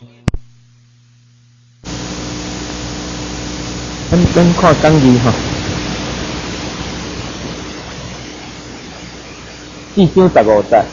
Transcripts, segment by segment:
咱看讲义吼，4章15节。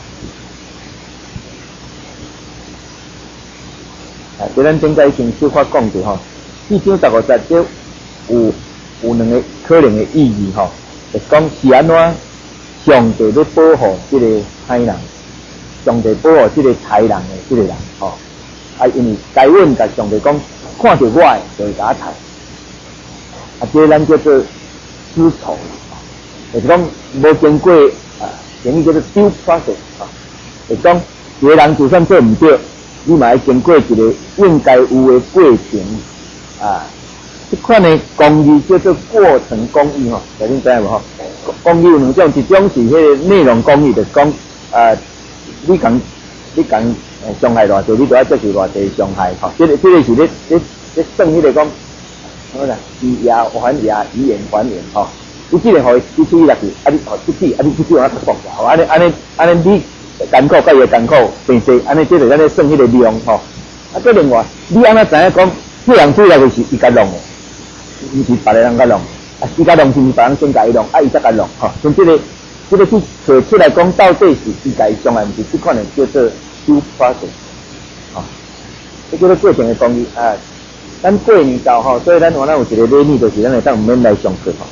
对咱顶个已经小可讲过吼，4章15节这有两个可能的意义吼，就讲是安怎上帝要保护这个歹人，上帝保护这个豺人的这个人吼，因为该阮甲上帝讲，看到我的就会甲我杀，这咱叫做私仇，就是讲无经过英语叫做 due process 就是讲一个人就算做唔对。你嘛要经过一个应该有的过程这款的公义叫做过程公义吼，大家知影无吼？公义有两种，一种是迄个内容公义，就是讲你讲伤害偌济，你就要接受偌济伤害吼。这个是咧算迄个讲，好啦，以牙还牙，以眼还眼吼。你既然互伊出去落去，你互出去，你出去往哪放下？吼，安尼你。艰苦甲伊艰苦平济，安尼即个咱咧算迄个量吼。再另外，你安怎知影讲，迄人出来就是伊甲弄的，毋是别个人甲弄，伊甲弄是别人先甲伊弄，伊才甲弄吼。像这个去找出来讲，到底是伊甲伊伤害，毋是即款的叫做 due process 吼，这叫做过程的公义咱过年到吼，所以咱原来有一个礼仪，就是咱会当毋免来上课吼。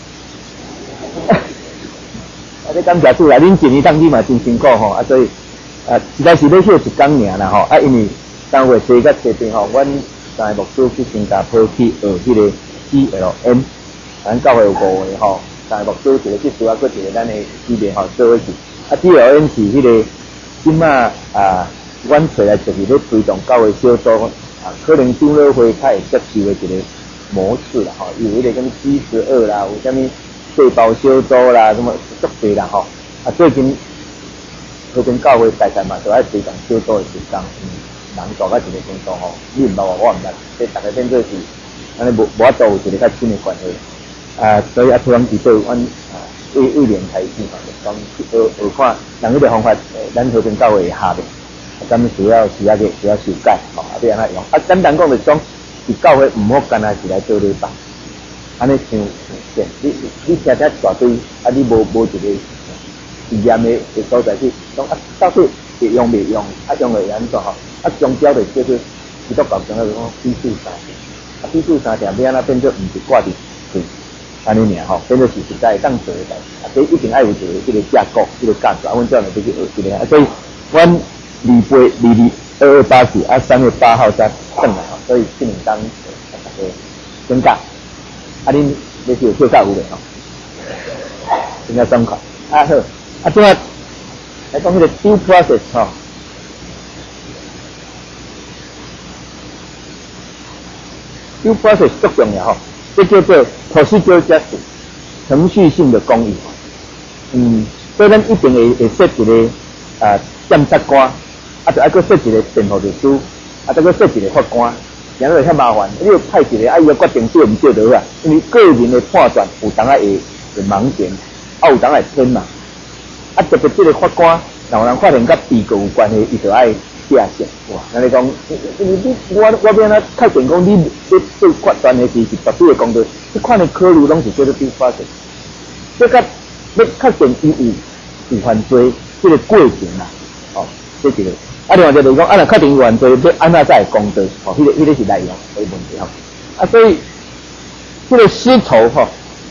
你感谢主啦！恁一年当你嘛真辛苦吼，所以实在是要休一天尔啦吼。因为3月初甲初边吼，阮三个牧师去新加坡去学迄个 CLM， 咱教会有5个吼，三个牧师一个去做，搁一个咱的姊妹吼做伙去。CLM 是迄个即马阮找来就是咧推动教会小组可能长老会较会接受的一个模式啦吼。有迄个跟G12啦，有啥物？细胞小组啦，什么足多啦吼，最近和平教会大概嘛，都爱推动小组的时间，人大到一个程度吼，你毋捌我毋捌，这大家变做是，安尼无法度有一个较深的关系，所以突然之间，阮为连开始嘛，就讲学看，人迄个方法，咱和平教会会下面，咱们需要修改，吼，要安怎用？简单讲就是讲，是教会毋好干那是来做礼拜。安尼像你听大堆，你无一个实验的所在去讲到底会用袂用，用会安怎吼？中标就叫做基督教上个讲批注3条，批注3条要安怎变做毋是挂伫嘴，安尼尔吼，变做是实在当做的代志。所以一定爱有一个架构，一个架构，阮这样就去学一个。所以阮22843月8号才转来吼，所以今年当大家增加。恁你是有跳较有嘞吼，真正爽快。好，即下来讲迄个 due process 吼 ，due process 足重要吼，这叫做 procedural justice 程序性的公义。所以咱一定会设一个检察官，就爱搁设一个辩护律师，再搁设一个法官。然后较麻烦，你要派一个伊要决定对毋对就好啊。因为个人的判断有当会盲点，有当会偏嘛。特别这个法官，若有人发现甲被告有关系，伊就爱写信。哇，那你讲，我要安怎确定讲你对决断的是绝对的公道？这款的考虑拢是叫做 due process。这甲要确定伊有犯罪这个过程啦，这一个。另外就是讲，若确定有犯罪，要安怎才会公道？迄个是内容的问题吼。所以这个师头吼，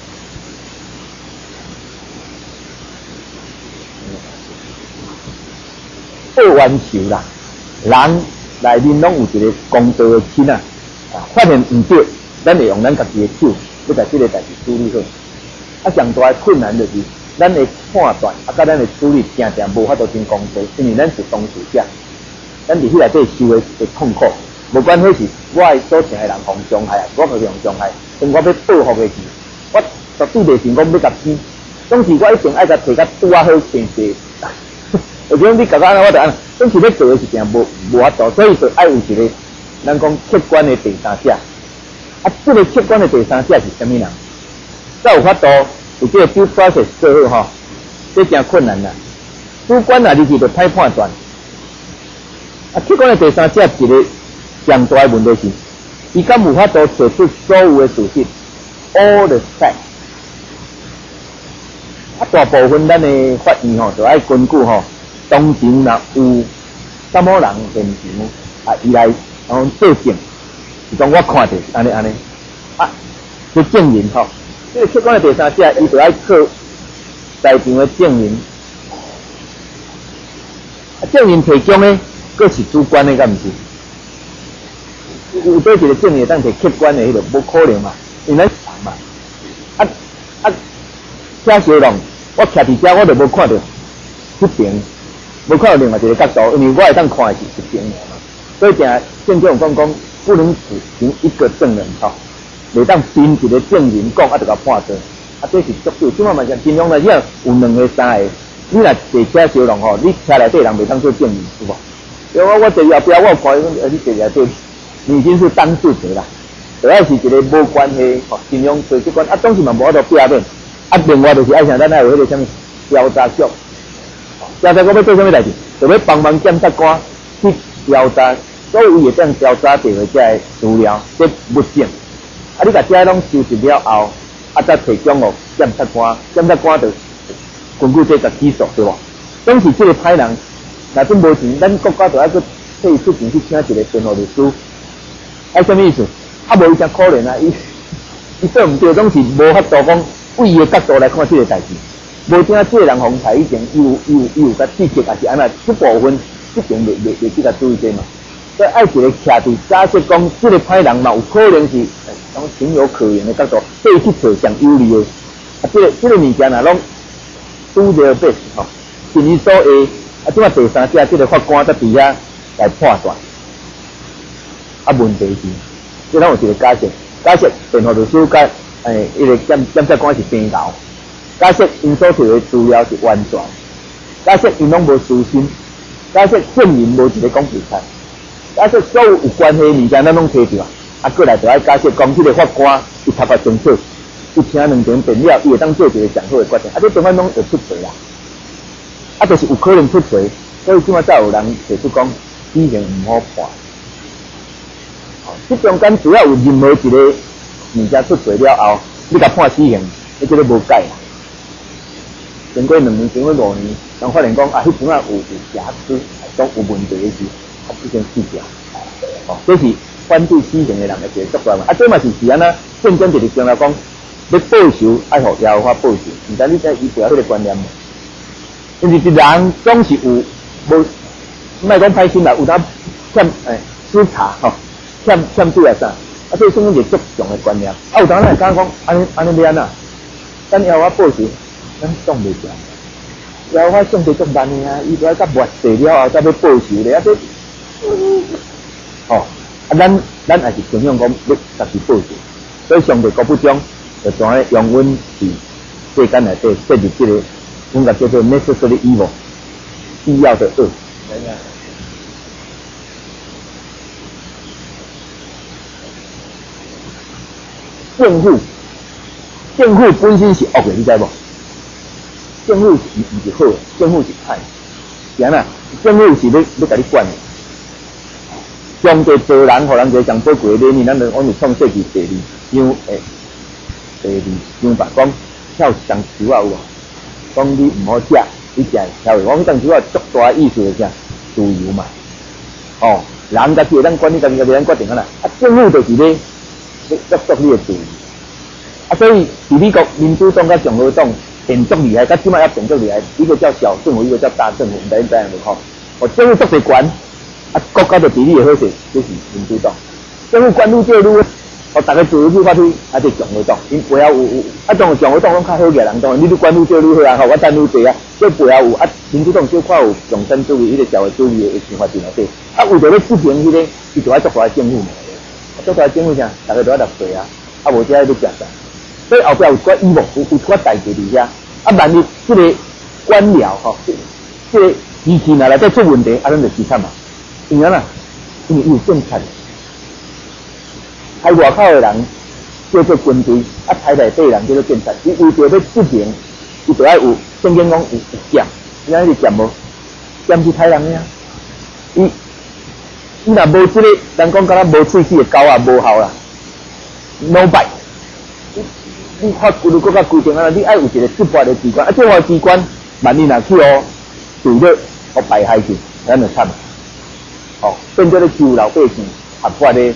要完球啦，人内面拢有一个公道的心发现毋对，咱会用咱家己的手，要把这个代志处理好。上大的困难就是咱的判断，甲咱的处理，常常无法度真公道，因为咱是当事者。咱伫迄内底受的痛苦，无管迄是我所请的人互伤害，我互互伤害，跟我要报复的是，我绝对袂想讲要甲死，总是我一定爱甲摕甲拄啊好平静。有种你甲我安怎，我就安，总是要做的事情无法度，所以就爱有一个咱讲客观的第三者。这个客观的第三者是啥物人？才有法度有这个 due process 做好吼，这真困难啦。主观你就歹判断。客观的第三者一个上大的问题是，伊敢有法度找出所有的事实 ，all the facts。啊，大部分咱的法院吼，就爱根据吼，当场若有什么人现场啊，伊来作证，是讲我看到安尼，啊，去证人吼。这个客观的第三者，伊就爱靠在场的证人，啊，证人提供的，佫是主观的，敢毋是？有对一个证人当摕客观的，迄个无可能嘛，因为咱人嘛，写小龙，我徛伫遮，我就无看到这边，无看到另外一个角度，因为我会当看的是一边嘛，所以正经讲，不能只凭一个证人吼，袂当凭一个证人讲，就甲判罪，这是足对。即摆嘛像尽量来讲，有2个3个，你若坐车小龙吼，你车内底人袂当做证人，是无？因为我坐后壁，我看你坐内底，你已经是当事者啦，主要是一个无关系吼，尽量做这款，当时嘛无法度避免。另外就是爱像咱爱有迄个啥物调查局，调查局要做啥物代志？就要帮忙检察官去调查所有会当调查到的这个资料、这物证。你甲这拢收集了后，再提供予检察官，检察官就根据这个起诉，对无？当时这个歹人，若真无钱，咱国家就要去替伊出钱去请一个辩护律师。什么意思？无伊真可怜啊！伊做唔对，总是无法度讲。为伊的角度来看这个代志，无听这个人红台以前，伊有甲知识，也是安那一部分，一定袂去甲注意这嘛。所以爱一个徛伫假设讲，这个歹人嘛有可能是讲情有可原的角度，对伊去找上有利的。这个物件啊，拢do their best 吼，尽伊所会。即摆第三者，这个法官在底下来判断。问题是，这咱有一个假设辩护律师甲一个检察官是平头，假设因所摕的资料是完全，假设因拢无私心，假设证人无一个讲ผิ差，假设所有关系的物件咱拢摕着，过来就爱假设讲，这个法官伊头发清楚，伊请2场辩了，伊会当做一个上好的决定，这中间拢会出错啦，就是有可能出错，所以即摆才有人提出讲死刑唔好判。这中间只要有任何一个物件出错了后，你甲判死刑，你这个无解啦。经过2年，经过5年，人发现讲迄阵有瑕疵，讲有问题的是，已经死掉。这是反对死刑的人的一个作怪嘛。这嘛是安那，正经就是讲来讲，要报仇爱互耶和华报仇，唔知你在伊背后迄个观念无？因为一人总是有无，莫讲歹心啦，有当欠私查吼，欠对啊啥？这是一个足重的观念。有当咱讲安尼要安那？咱要我报仇，咱挡袂住。要我上帝足慢的啊，伊都要甲末世了后才要报仇咧，咱也是同样讲要家己报仇。所以上帝国不将就当咧用阮是世间内底设立这个，阮个叫做 necessary evil， 必要的恶。政府本身是恶的，你知无？政府是好的，政府是歹的。是安那？政府是要甲你管的。上帝做人，互人一个上宝贵的礼物，咱就往是创世纪第2章吧，讲跳上树啊有无？讲你唔好食，你食跳的。我迄当时啊足大意思是啥？自由嘛。人家己咱管理，家己咱决定啊啦。政府就是咧约束你的自由。所以伫美国民主党甲共和党变足厉害，甲即摆也变足厉害。一个叫小政府，一个叫大政府，唔知影无？政府足侪权，国家就比例会好势，就是民主党。政府管愈少愈，大家自由去发挥，是共和党。因背后有当共和党拢较好个人，当然你管愈少愈好啊，我赚愈济啊。所以背后有民主党小可有共产主义、社会主义的想法伫内底。为着要制衡迄个，伊就爱做大政府嘛。做大政府啥？大家都爱纳税啊，无这要食啥？所以后壁有寡义务，有寡代志伫遐。万一这个官僚这个机器若来再出问题，咱就死惨嘛。因为有政策，海外口的人叫做军队，台内底人叫做警察。伊为着要执行，伊就要有圣经讲有剑，你看是剑无？剑是歹人的啊。 你若无即个，人讲敢若无喙齿的狗啊，无效啦，no bite。你发骨如果较规定啊，你爱有一个突发的机关，啊，突发机关，万一若去哦，对了，互排害去，咱就惨了。哦，变做咧收老百姓合法的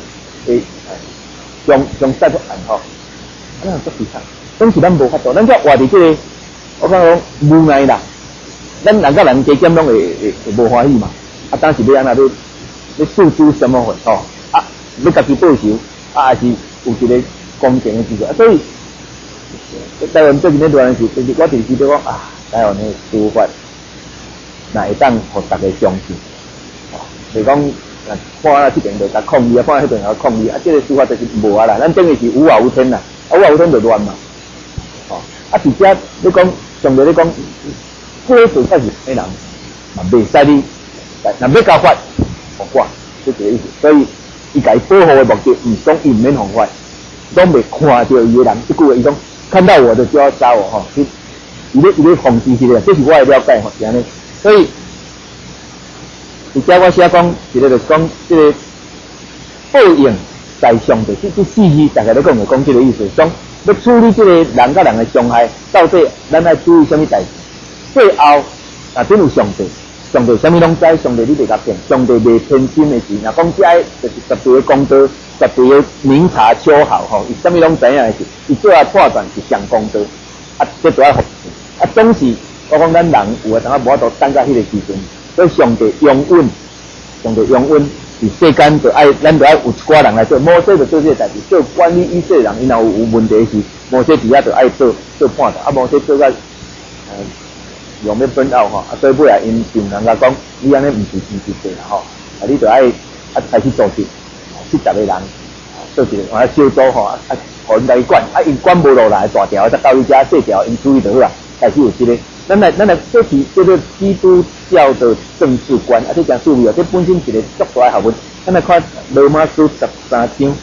将杀出案吼，咱足悲惨。当时咱无法度，咱只活伫即个，我讲无奈啦。咱人甲人加减拢会无欢喜嘛。啊，当时要安怎要诉诸什么会吼？啊，要家己报仇，啊，还是有一个公正的制度啊。所以，台湾最近咧乱的是，就是我电视都讲啊，台湾的司法，哪会当互大家相信？就是讲，看啊这边就甲抗议啊，看迄边也抗议啊，这个司法就是无啊啦。咱等于是无法无天啦，啊无法无天就乱嘛。哦，啊，而且你讲，上帝你讲，这个做法是咩人？嘛袂使你，若要交法，互管，就这个意思。所以，伊家保护的目的，毋是讲伊毋免犯法，拢未看到伊的人，即句话伊讲，看到我的就要杀我吼，伊咧防止起来，这是我的了解吼，是安尼。所以。而且我写讲，一个就是讲，这个报应在上帝，这四字大家都讲这个意思。讲要处理这个人甲人的伤害，到底咱要注意什么代志？最后啊，真有上帝，上帝什么拢知，上帝你袂甲骗，上帝袂偏心的事。若讲这就是绝对的公道，绝对的明察秋毫吼，伊什么拢知影的事，伊最后判断是上公道，啊，这都要服啊。总是我讲咱人有当无法度等到迄个时阵。所以上帝永稳，伫世间就爱，咱就爱有一寡人来做，摩西就做这个代志，做管理以色列人，因若有问题时，摩西底下就爱做判断，啊，摩西做到用要分out吼，啊，所以尾来因上人家讲，你安尼毋是对啦吼，啊，你就爱开始组织70个人，做一个啊小组吼，啊，互因来管，啊，因管无落来大条，才到伊遮细条，因处理就好啊，开始有这个。咱来，这是叫做基督教的政治观，啊，这讲注意啊，这本身是一个足大的学问。咱来看罗马书13章，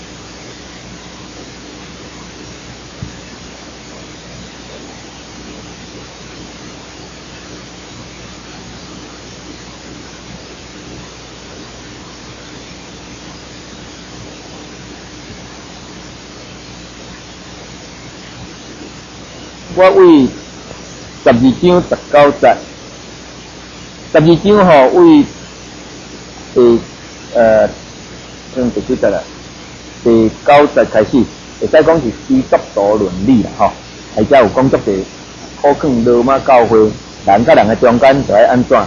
我为12章19节，12章吼为第几节啦？第9节开始，会使讲是基督徒伦理啦吼，或者有讲作是考劝罗马教会人甲人的中间就爱安怎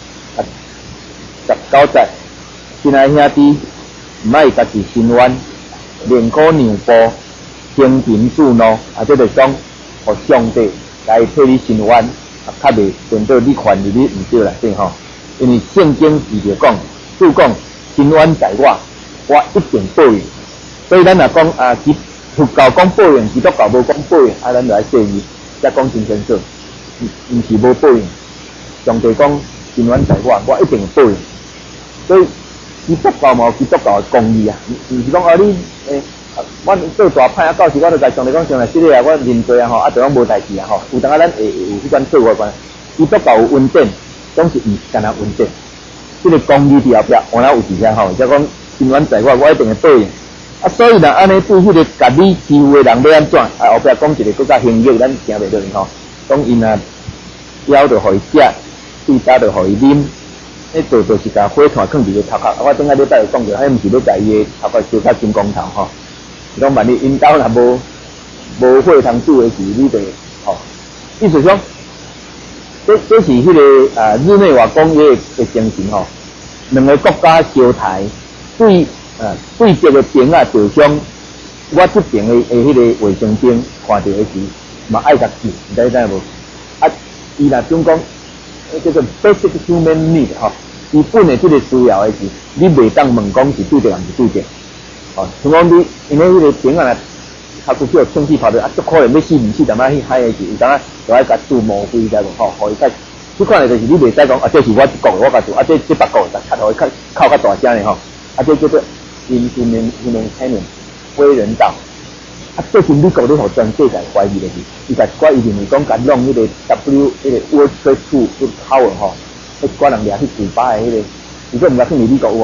？19节，亲爱兄弟，毋爱家己心软，连苦娘步，兴平自怒，啊，这就是讲，互上帝来替你心软，啊，较袂变做你犯入你毋对内底吼。因为圣经伊就讲，就讲心软在我一定报应。所以咱若讲啊，佛教讲报应，基督教无讲报应，啊，咱就爱细意，才讲真清楚，毋是无报应。上帝讲心软在我一定有报应。所以基督教嘛有基督教的公义啊，毋是讲啊你我做大歹啊，到时我就甲上帝讲上来，这个啊，我认罪啊吼，啊，就讲无代志啊吼。有当啊，咱会有迄款做法关，基督教有恩典，总是毋是干那恩典。这个公义伫后壁，我哪有伫遐吼？就讲心软在我一定会报应。啊，所以若安尼对迄个甲你欺负的人要安怎？啊，后壁讲一个更加刑狱，咱听袂到吼。讲因啊，枵着互伊食，对打着互伊啉，迄做就是甲火炭放伫个头壳。我顶下礼拜有讲着，迄毋是要甲伊的头壳烧甲金光头吼。讲万一因兜若无火通煮的时，你就吼，意思讲，这是迄个日内瓦公约的精神吼。两个国家交台，对敌的兵啊就像我这边的迄个卫生兵看到的时，嘛爱甲救，你知无？啊，伊若总讲，叫做 basic human need 吼，基本的这个需要的时，你袂当问讲是对着还是对着。哦，像讲你，因为迄个兵啊，他估计有枪支跑着啊，足可能要死毋死，淡仔去海的时，伊当啊就爱甲注模糊，知无？吼，互伊甲，即款的就是你袂使讲啊，这是我一国的，我甲做，啊，这别国的，甲互伊靠较大声的吼，啊，这叫做inhumanitarian， 非人道。啊，这是美国咧互全世界怀疑的是，伊甲我以认为讲甲弄迄个 迄个 World Trade II 迄 power 吼，迄寡人掠去古巴的迄个，如果毋甲放伫美国有无？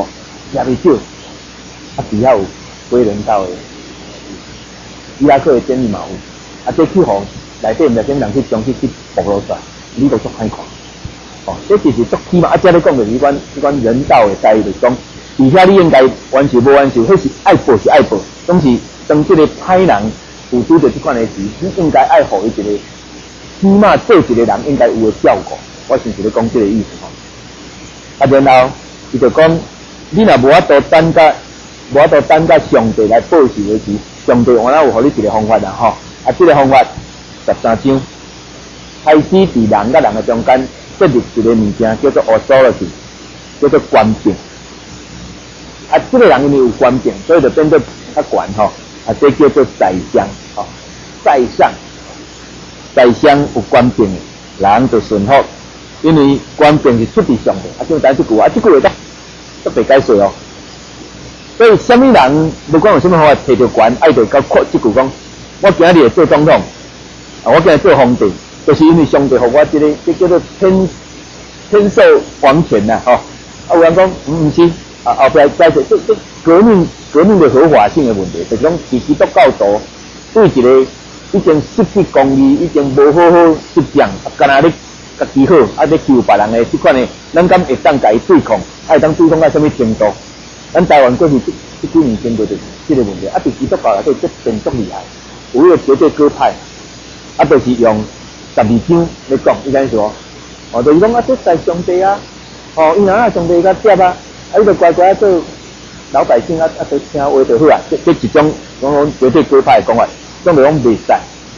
也未少，底下有归人道的，伊拉克的建议嘛有，这去互内底面顶人去将去暴露出来，你都足歹看。这就是足起码这咧讲就是迄款人道的待遇，就是讲，底下你应该完成无完成，迄是爱报是爱报，总是当这个歹人有拄着这款的事，你应该爱互伊一个，起码做一个人应该有的照顾。我是咧讲这个意思然后伊就讲，你若无法度等甲上帝来报仇的时，上帝我哪有互你一个方法啦这个方法13章，开始伫人甲人的中间设立一个物件叫做 authority， 叫做官柄。这个人因为有官柄，所以就变做较悬这叫做宰相宰相有官柄的人就顺服。因为官柄是出自上帝，像咱这句这句话都被解释所以什么人不管有什么方法摕到权，爱就到扩这句讲，我今日会做总统，我今日做皇帝，就是因为上帝给我这叫做天授皇权有人讲不是后壁解释这革命的合法性的问题，就是讲基督教徒对一个已经失去公义，已经无好好执掌，干那咧家己好，咧求别人的这款的，咱敢会当甲伊对抗，会当对抗到什么程度？咱台湾过去这几年经过就是这个问题，伫基督教内底这变足厉害，有一个绝对歌派，就是用12章来讲，伊安说，就是讲这在上帝伊若上帝较接伊就乖乖做老百姓就听话就好这一种讲绝对歌派的讲法，种就讲袂使。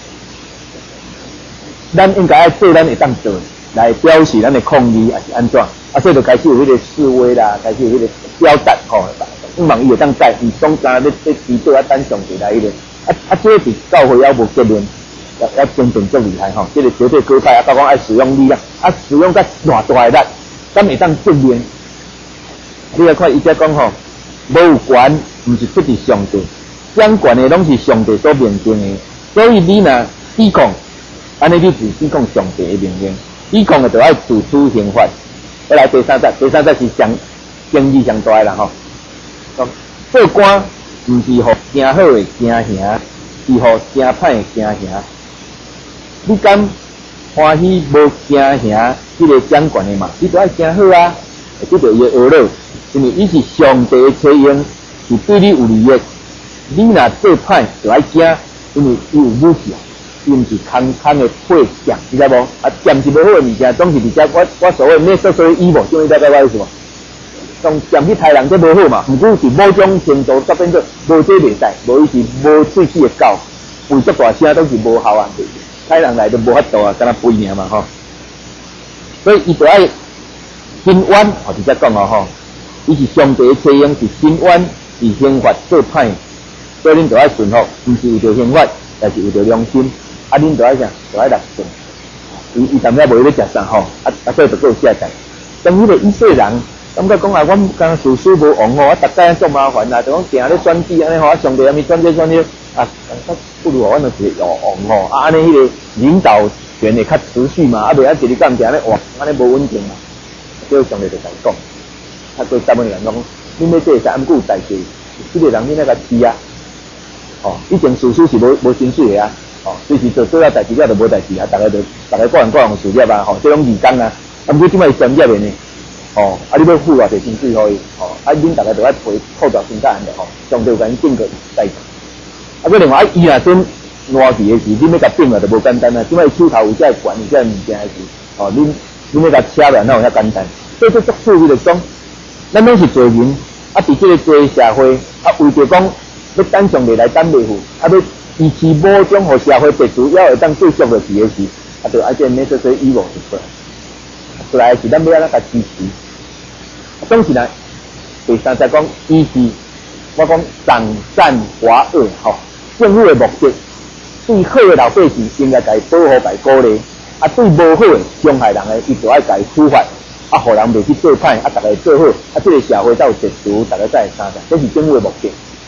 咱应该做咱会当做来表示咱的抗议，还是安怎？所以就开始有迄个示威啦，开始有迄个表达希望伊会当知，毋总站咧伫倒等上帝来迄个。这个是教会还无结论，也真正足厉害这个绝对歌派包括爱使用力量，使用较偌大的力，咱会当正面。你来看伊遮讲无有权，毋是出自上帝，掌权的拢是上帝所命定的，所以你若抵抗。安尼你是抵抗上帝的命令，抵抗的就要自主刑罚。再来第三节是争议上大的啦做官毋是互行好的行刑，是互行歹的行刑。你敢欢喜无行刑？这个掌权的嘛，你就要行好这就伊的恶了，因为伊是上帝的采用，是对你有利益。你若做歹，就要惊，因为伊有武器伊毋是空的配件，你知无？剑是无好的物件，总是伫遮我所谓necessary evil，就是大概我意思无？从剑去杀人这无好嘛，毋过是某种程度才变做无这袂使，无伊是无喙齿的狗，为足大声都是无效杀人来都无法度敢若肥尔嘛所以伊就爱伸冤，伫遮讲伊是上帝的采用，是伸冤，是刑罚做歹，所以恁就爱顺服，毋是为着刑罚，但是为着良心。恁就爱啥？就爱立信。伊淡仔无咧食啥所以就有下代。当迄个以色列人感觉讲我刚事事无王我逐家足麻烦就讲定咧选举安尼上帝还没选这不如我就是王安尼迄个领导权会较持续嘛，袂一直干定咧哇，安尼无稳定嘛。所以上帝就甲伊讲，对大部分人讲，恁要这个安过有代志，这个人恁那个吃以前事事是无薪水的随时做了代志了就无代志大家各人事业这种义工毋过即摆是专业的呢你要付偌济薪水互伊恁大家就要赔扣掉身价安尼上帝有甲因定个代志佫另外伊若真烂去的时，恁要甲定了就无简单即摆手头有遮悬有遮物件的时恁要甲车了哪有遐简单？所以这足趣味就讲，咱拢是罪人伫这个罪社会为着讲要等上帝来等袂赴要支持某种互社会秩序要会当继续落去的时，就爱这necessary evil出来是咱要安怎甲支持。总是呢，第三节讲，伊是我讲党善华恶政府的目的，对好的老百姓应该甲伊保护、甲伊鼓励；对无好的伤害人的，伊就爱甲伊处罚，互人袂去做歹，大家做好，这个社会才有秩序，大家才会相信，这是政府的目的。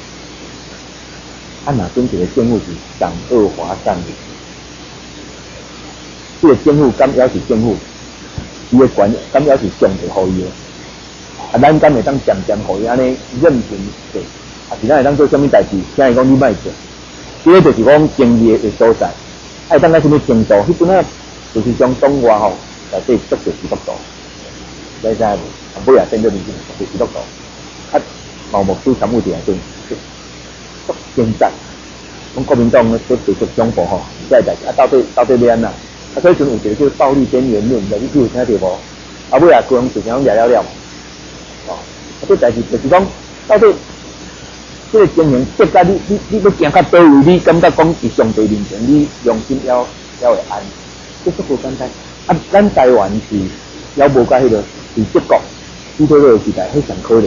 哪种一个政府是党恶华善的？这个政府敢要是政府，伊的权敢要是上帝予伊的？ 咱敢会当渐渐互伊安尼任凭做，是咱会当做什么代志，听伊讲你莫做，这个就是讲争议的所在。爱当个什么程度？迄阵啊，就是将中华吼，内底足着基督徒，你知无？尾也变做年轻就是基督徒，啊，盲目追参与伫内底，足精湛。讲国民党咧做地区总部吼，这代志啊，到底要安那？啊，所以阵有一个叫暴力边缘论的，你有听到无？啊，尾也规样就这样了。哦，这代志就是讲，到底这个经营结果，你要行到倒位，你感觉讲伫上帝面前，你用心了会安，这足够简单。啊，咱台湾是了无甲迄个是德国希特勒时代，迄上可怜。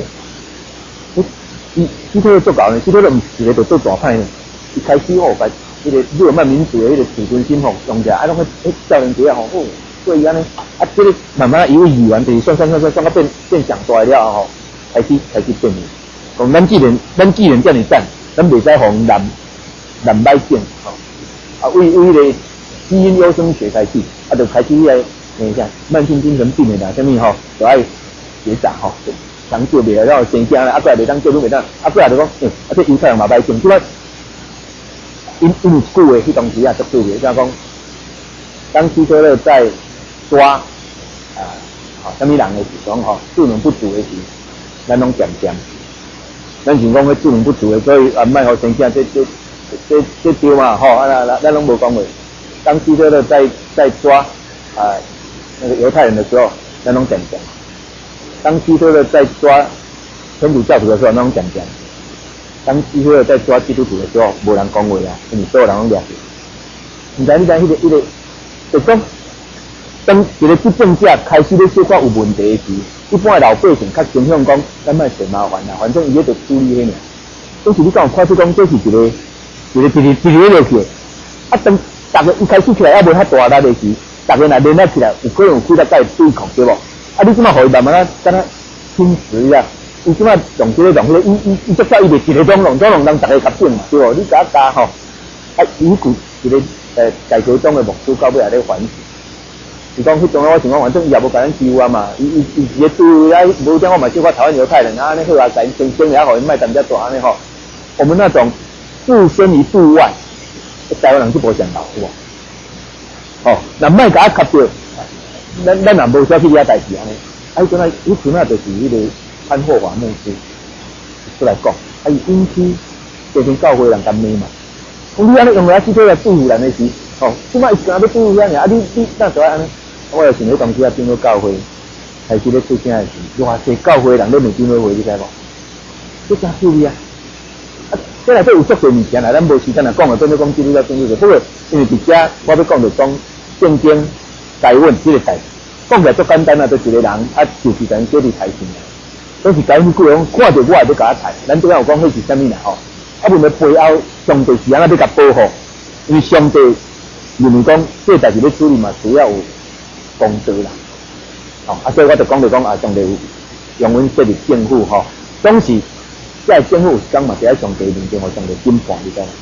希特勒做搞呢，希特勒毋是一个做大派呢，一开始吼把迄个日耳曼民族的迄个自尊心吼用起来，啊，拢迄少年仔吼，所以安尼，啊，这个慢慢一位议员就是算到变上大了吼，开始变面。讲咱既然这么赞，咱袂使互南歹见吼。啊，为迄个基因优生学开始，啊，就开始来等一下慢性精神病的啦，啥物吼，就爱结扎吼，强救袂了生囝啦，啊，过来袂当救都袂当，啊，过来就讲，啊，这犹太人嘛歹见，即摆因有一句话，迄当时啊足注意，怎讲？当希特勒在抓什么人的时阵吼，智能不足的时，咱拢渐渐，咱是讲迄智能不足的，所以莫互生囝，这对嘛吼，啊咱拢无讲话。当希特勒在抓那个犹太人的时候，咱拢渐渐；当希特勒在抓天主教徒的时候，咱拢渐渐；当希特勒在抓基督徒的时候，无人讲话啊，因为所有人拢掠去。你知迄个，就讲。当一个执政者开始咧小可有问题时，一般的老百姓较倾向讲，咱莫找麻烦啦，反正伊咧就处理迄尔。但是你敢有看出讲，这是一个落去。啊，当大家一开始起来还无遐大力的时，大家若联合起来，有可能有几甲对抗对无？啊，你即马互伊慢慢啊，敢若侵蚀啊，伊即马用这个弄迄个，伊足早伊袂一个总弄，人大家合整嘛，对无？你加吼，啊，伊一个改革中的目标到尾也咧反省。是讲迄种我想讲，反正伊也无甲咱欺负啊嘛，伊个对啊，无讲我嘛小可讨厌犹太人啊，安尼好啊，咱先也互伊卖淡遮大安尼吼。我们那种置身于度外，台湾人就无想到，有无？哦，那莫甲他吸着，咱也无啥去遐代志安尼。啊，迄阵啊就是迄个潘霍华牧师出来讲，啊，伊引起这群教会人干咩嘛？你安尼用来去对来对付人的时，哦，即摆伊干要对付遐尔，啊，你那就安尼。我又想迄当时啊，进入教会，开始咧出声的时，哇，这教会人咧面顶咧话，你知无？这真趣味啊！啊，这内底有足多物件啦，咱无时间来讲啊，变做讲记录了记录的。不过因为伫遮，我要讲就讲正经台稳这个代志，讲起来足简单啊，就一个人啊，就是等小弟抬钱啊。都是讲句讲，看着我也要甲他抬，咱对我有讲迄是啥物啦吼？啊，问题背后上帝是安怎要甲保护？因为上帝认为讲这代志要处理嘛，需要有公道啦，啊，所以我就讲啊，上帝用阮设立政府吼，总是在政府有讲嘛，是喺上帝面前，互上帝审判，你知影？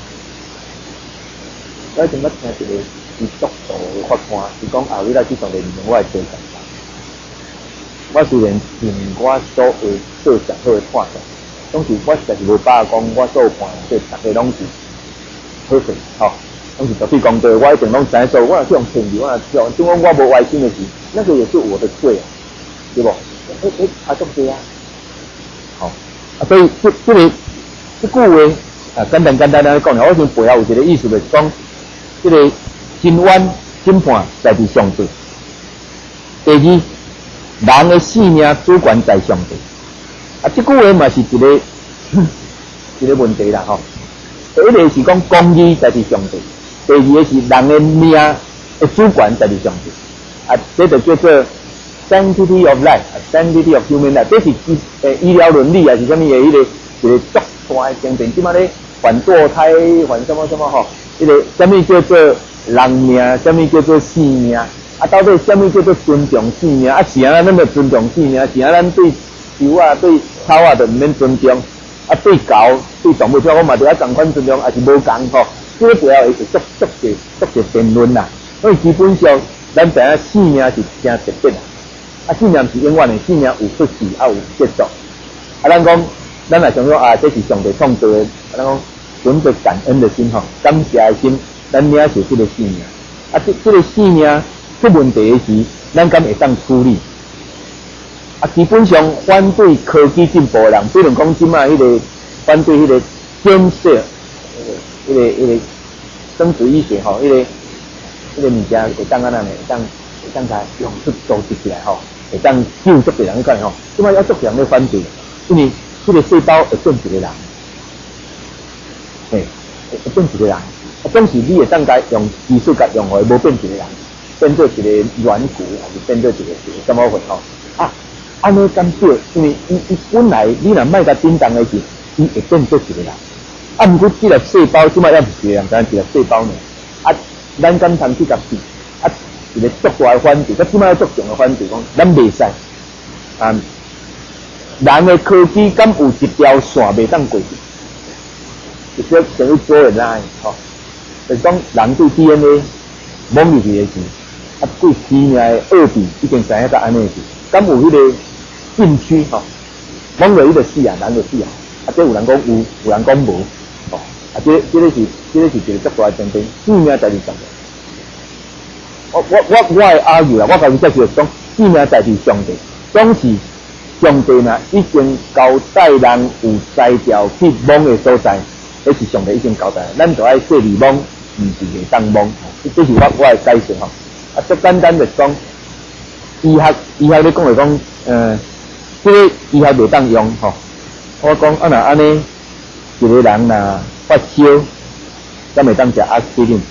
我前捌听一个基督徒的法官，是讲后日来去上帝面前，我会做什么？我虽然尽我所有做上好的判断，总是我实在是无把握讲我所有判断，即大家拢是好势，吼。拢是绝对公道，我一定拢知做。我若去用骗你，我若用，就讲我无歪心的事，那个也是我的罪啊，对不？啊，对不对啊？好，啊，所以这句话啊，简单来讲，我想背后有一个意思，就是讲，这个真冤审判在伫上帝。第二，人的性命主权在上帝。啊，这句话嘛是一个问题啦，吼。第一个是讲公义在伫上帝。第二个是人的命的主权在伫上帝，啊，这就叫做 sanctity of life，sanctity of human life， 这是医疗伦理啊，是啥物的？一个足大的经典，即马咧反堕胎，反什么吼？一个啥物叫做人命，啥物叫做性命？啊，到底啥物叫做尊重性命？啊，是啊，咱要尊重性命，是啊，咱对树啊、对草啊，就毋免尊重，啊，对狗、对动物，我嘛就要同款尊重，也是无共吼。这个背后是足侪辩论啦，因为基本上咱知影性命是真特别啦， 信念是永远的，信念有出世啊有结束。咱讲，咱来想说这是上帝创造的，咱讲存着感恩的心感谢的心，咱领受这个信念。这个信念出问题的时，咱敢会当处理。基本上反对科技进步的人，比如讲即卖个反对个建设，个生殖医学个物件会当安那会当甲用出组织起来会当救足个人看即卖要足人咧反对，因为这个细胞会变一个人，会变一个人，总是你会当甲用技术甲用无变一个人，变做一个软骨，还是变做一个什么货安尼减少，因为伊本来你若卖甲叮当的时，伊会变做一个人。毋过这粒细胞即摆也是一个人，但是一粒细胞呢，咱敢通去甲治，一个足大的反对，即摆足强的反对讲，咱袂使人的科技敢有一条线袂当过去，就是等于做人来就是讲人对 DNA 摸入去的时，对生命的奥秘已经知影到安尼是，敢有迄个禁区摸落去就死啊，人就死啊。这有人讲有，有人讲无这个是一个足大的争辩，生命才是上帝。我会 argue 啦，我甲你解释讲，生命才是上帝，总是上帝嘛已经交代人有才调去摸的所在，那是上帝已经交代，咱就爱说离摸，毋是袂当摸。这是我的解释最简单的讲，医学咧讲来讲，这个医学袂当用我讲若安尼，一个人若发烧，敢会当食阿司匹林？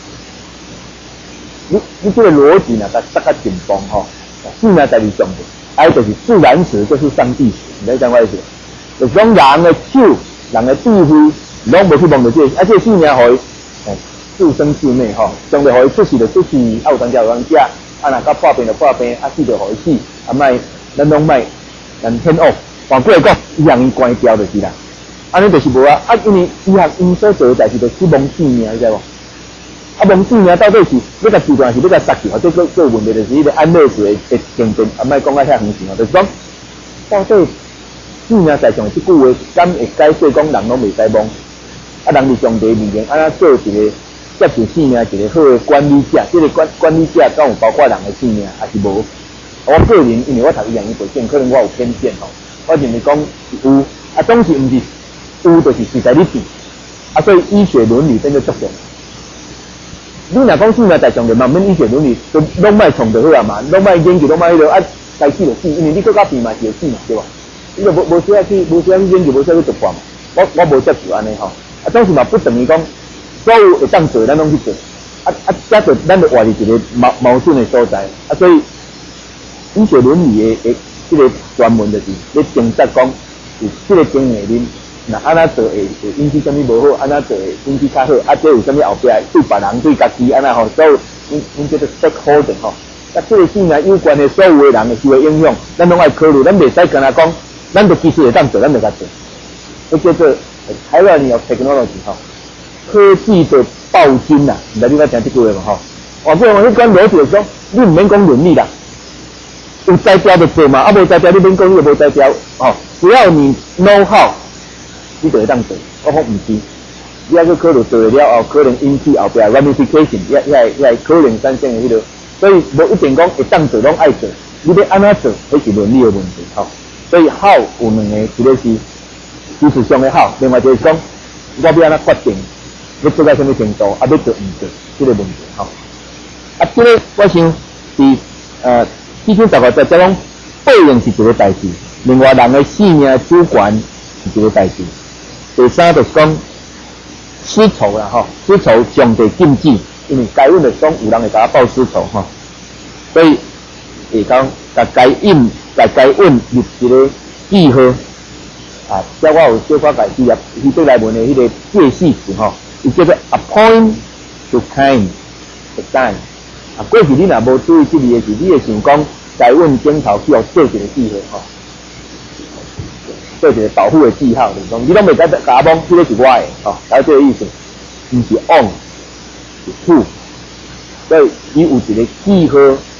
你这个逻辑若甲塞较紧绷生命才是上帝，还有就是自然死就是上帝死，你知讲我意思？就是讲人的手、人的智慧，拢无去望到这个，这个生命互伊自生自灭上帝互伊出世就出世，有当食有当食，若甲破病就破病，死就互伊死，莫咱拢莫咱天恶。换过来讲，让伊关掉就是啦。安尼就是无因为医学因所做的代志就是去蒙生命，你知无？蒙生命到底是要甲治断，是要甲杀去，或者个问题就是迄个安乐死的经典，莫讲啊遐远时就是讲到底生命在上即句话，敢会解释讲人拢袂使蒙？人是上帝面前安怎做一个接受生命一个好的管理者？这个管理者敢有包括人的生命，还是无？我个人因为我读医学背景，可能我有偏见我认为讲有总是毋是有，就是实在你变所以医学伦理变做足重。你若讲生命在上帝嘛，免医学伦理，都拢莫创就好啊嘛，拢莫研究，拢莫迄个该死就死，因为你搁较变嘛是会死嘛，对吧？你就无需要去研究，无需要去突破嘛。我无接受安尼总是嘛不等于讲所有会当做咱拢去做，假做咱就活伫一个矛盾的所在所以医学伦理的这个专门就是咧证实讲，有这个经验恁，那安怎做会引起什么无好，安怎做会引起较好，这有什么后壁对别人对家己安怎所有因叫做 stakeholder这个生命有关的所有的人的受影响，咱拢爱考虑，咱袂使干那讲，咱就技术会当做，咱就甲做，这叫做台湾人有 technology 科技的暴君呐，你听这句话嘛我不然你讲逻辑的讲，你唔免讲伦理啦。有才调就做嘛，无才调你免讲，你无才调只要你 know how， 你就会当做。我讲毋是，你还去考虑做了后，可能引起后壁 ramification， 也可能产生的迄个，所以无一定讲会当做拢爱做，你要安怎做，迄是伦理的问题所以好有两个，一个是技术上的好，另外就是讲我要安怎决定，要做到什么程度，要做毋做，这个问题这个我想是基本大概在讲报应是一个代志，另外人的性命主权是一个代志。第三就是讲私仇啦私仇上帝禁止，因为该隐的讲有人会甲我报私仇所以会讲甲该隐入一个记号这我有小可解释希伯来文的迄个介系词伊叫做 appoint to kind the time。过去你若无注意这里的是，你会想讲该问镜头去做一个记号做一个保护的记号，就是讲你拢袂甲甲我讲，这个是我的还有这个意思，毋是 on 是 to， 所以伊有一个记号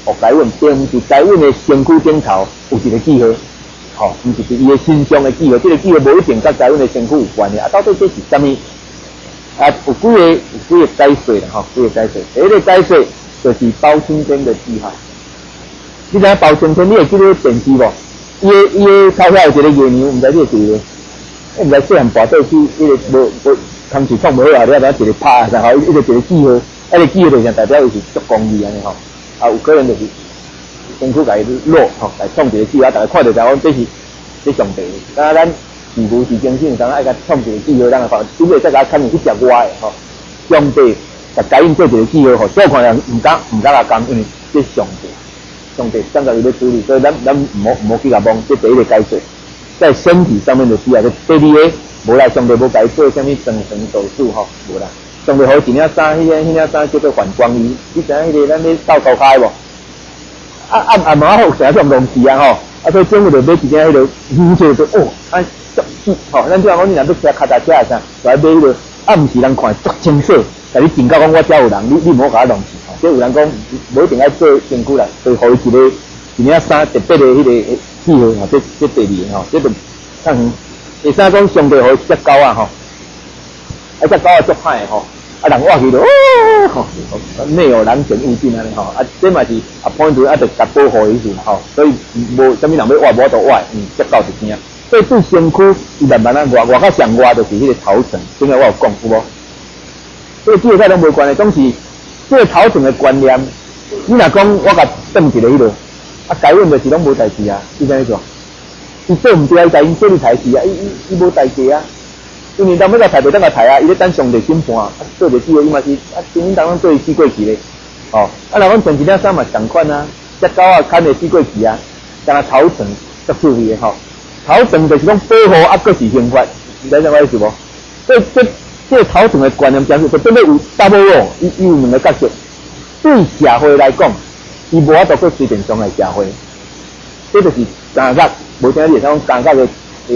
学解稳，并毋是解稳的身躯顶头有一个记号，吼，毋是伊的身上的记号，这个记号无一定甲解稳的身躯有关的。啊，到底这是啥物？啊，有几个解说啦，吼，几个解说。第一个解说就是包青天的记号。你知影包青天？你会记得电视无？伊的头遐有一个月娘，毋知你会记得？毋知细汉跋倒去，迄个无空气创无好啊，你啊一个拍然后一个记号，个记号就像代表伊是足公义安尼吼。啊，有可能就是身躯甲伊落吼，来创一个记号，大家看到就讲这上帝。当然咱事无是精神，当然爱甲创一个记号，咱个放，主要再甲看一只歪的吼。上帝甲解应做一个记号吼，做看人毋敢甲讲，因为这上帝掌管伊咧处理，所以咱毋好去甲蒙，这第一个解说。在身体上面的需要，第二个无啦，上帝无解做啥物增生手术吼，无啦。上帝好一领衫，迄领衫叫做反光衣，你知影迄个咱咧斗高开无？啊嘛好，成日用东西啊吼，啊所以政府就买一件迄个，就哦，足细吼，咱即讲你若要骑脚踏车啊啥，就爱买迄个，毋是人看足清楚，但你警告讲我遮有人，你毋好甲我弄死吼。即有人讲无一定爱做身躯啦，所以互伊一领衫特别的迄个记号吼，这第二个吼，这就看第三讲上帝互只狗啊吼，啊只狗啊足歹诶吼。啊，人挖去就吼，内有人权误进安尼吼，啊，这嘛是啊，point to 啊，就甲保护意思吼，所以无啥物人要挖，无都挖，这狗就惊。所以对身躯伊慢慢挖，挖较上挖就是迄个头层，顶下我有讲有无？所以这个甲拢无关系，总是这个头层的观念。你若讲我甲转一个迄落，啊，解稳就是拢无代志啊，你知影做？伊做毋对啊，伊甲因做你代志啊，伊无代志啊。因为咱要甲抬袂当甲抬啊，伊咧等上帝审判啊，做着记号伊嘛是啊，今年当中做伊死过去咧，哦，啊，若讲穿一领衫嘛同款啊，只狗啊牵着死过去啊，敢若头层足趣味诶吼，头层就是讲保护啊，佫是刑罚，你知影我意思无？所以这个头层诶观念讲是，就变做有double，伊有两个角色，对社会来讲，伊无法度去随便伤害社会，这就是感觉，无听你会讲感觉诶。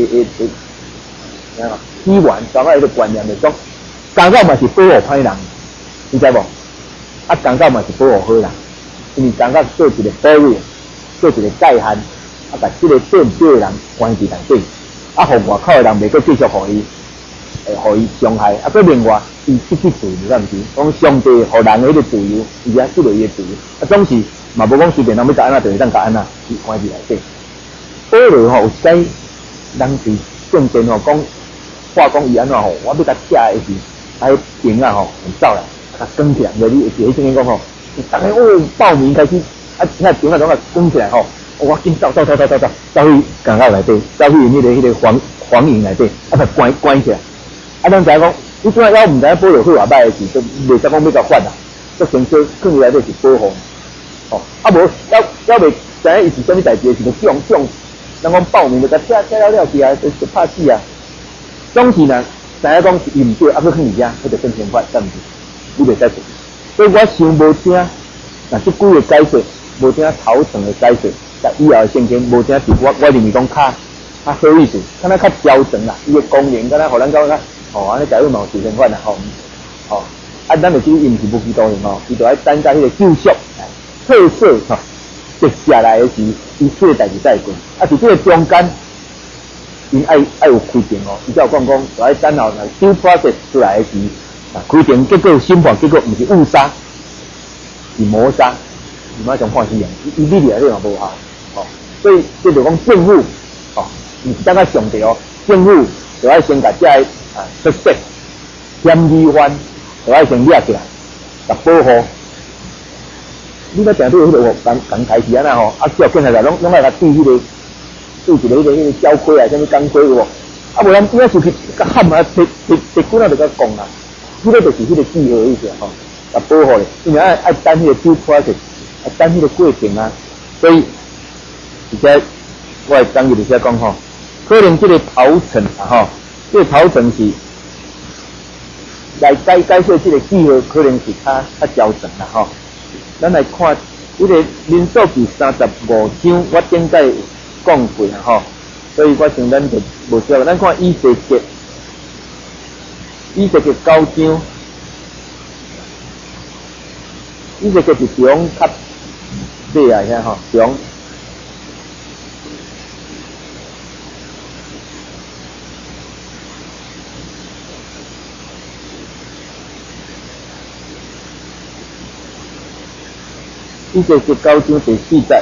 起源讲到一个观念，就是讲，公狗嘛是保护歹人，你知无？啊，公狗嘛是保护好人，因为公狗做一个保卫，做一个界限，啊，把这个对唔对的人关伫内底，啊，互外口的人袂阁继续互伊伤害，啊，佮另外伊失去自由，敢毋是？讲上帝互人的迄个自由，伊也失去伊的自由，啊，总是嘛无讲随便人要甲安那就会当甲安那，伊关伫内底。保护吼有使人是正正吼讲。话讲伊安怎吼，我要甲写的是，啊，瓶啊吼，走啦，甲装起来，你会记迄正经讲吼，逐个哦报名开始，啊，那瓶啊拢甲装起来吼，我紧走去港口内底，走去迄个黄营内底，啊，把关起来，啊，咱知影讲，你怎啊要毋知影保护好啊歹的事，就袂使讲要甲发啊，这先说放入内底是保护，哦，啊无要袂知影伊是啥物代志，是着种，人讲报名就甲写了去啊，就拍死啊。总是呢，知影讲是伊毋对，啊，佮去伊遐，迄就变刑法，对毋是？你袂使做。所以我想无听，若即几个解说，无听头层的解说，甲以后的圣经无听是我认为讲较好意思，敢若较标准啦。伊个公言，敢若互咱讲较，安尼解释嘛有刑法啦，啊，咱就知伊毋是无基督人伊就爱等到迄个救赎特色接下来的是伊做代志再做，啊，伫这个中间。因爱有规定伊才有讲就爱等候due process 出来的时，规定结果审判结果毋是误杀，是谋杀，唔爱从判死人，伊理来你嘛无效，所以这就讲政府，毋是等下上帝政府就爱先甲这个出色嫌疑犯，就爱先抓起来，甲保护。你若定对迄个讲台词安那啊，只要警察来拢爱甲对迄个。对一个迄个胶盔啊，啥物钢盔有无？啊，无咱点解出去甲喊啊，摕棍啊，就甲讲啦。迄个就是迄个记号意思吼，甲保护咧，因为爱等迄个due process，等迄个过程啊。所以，而且我会讲伊就是讲吼，可能这个头层啊这个头层是来解说这个记号，可能是较标准啦咱来看，这个民数记35章，我顶在。讲过啦所以我想咱就无需要。咱看以西结9章，以西结是讲较马啊遐吼，熊。这个是9章第4节，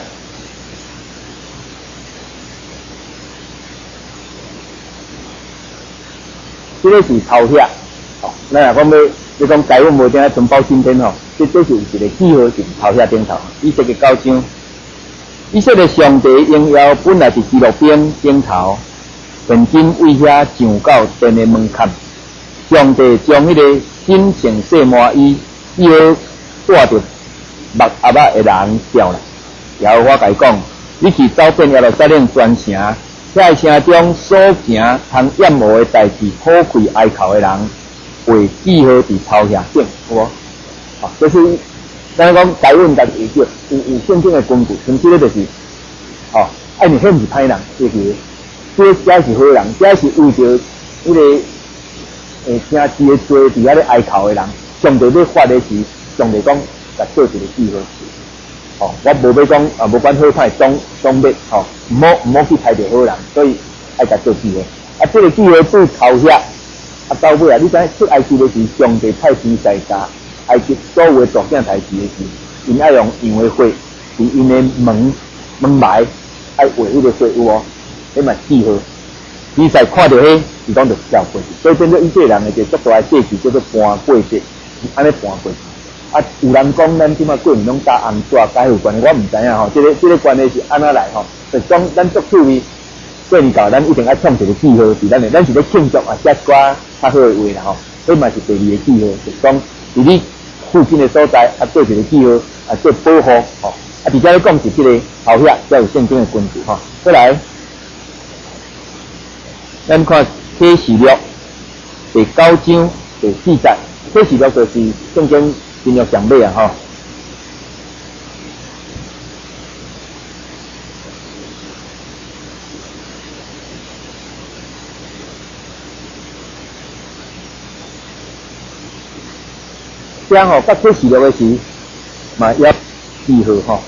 这个是头遐，哦，咱若讲要讲台湾无定存包今天吼，这是一个记号，是头遐顶头。以色列9章，以色列上帝应邀本来是基路边顶头，现今为遐上到殿的门槛，上帝将迄个新圣细麻衣以后带着目阿仔的人调来，然后我甲伊讲，你去走遍耶路撒冷全城，遐城中所行通厌恶的代志，好开哀哭的人，为记号伫头遐顶，有无？哦，这是咱讲台湾家己会有圣经的根据，甚至咧就是，哦，你迄毋是歹人，就是这是好人，这是为着迄个听字的罪伫遐咧哀哭的人，上帝咧发的是上帝讲。甲做一个记号，哦，我无要讲啊，无管好歹总灭，吼，唔好去猜着好人，所以爱甲做记号。啊，这个记号对头遐，啊到尾啊，你知出埃及的是上帝派天使甲埃及所有的大囝代志的是，因爱用杨的火，伫因的门埋爱画迄个火有无？迄嘛记号。天使看到迄，是讲着跳过去，所以变做以色列人的一个足大的节气叫做搬过节，安尼搬过去。啊，有人讲咱即马过年拢打红纸解有关系，我毋知影吼。这个关系是安怎来吼？就讲咱足趣味，过年到咱一定要创一个记号，伫咱是咧庆祝啊，写一寡较好的话啦吼。这嘛是第二个记号，就是讲伫你附近的所在啊，做一个记号啊，做保护吼。啊，伫遮咧讲是即个后遐才有圣经的根据吼。再来，咱看启示录第9章第4节，启示录就是圣经。真要上尾啊吼！这样吼，甲启示录的时嘛要记号吼。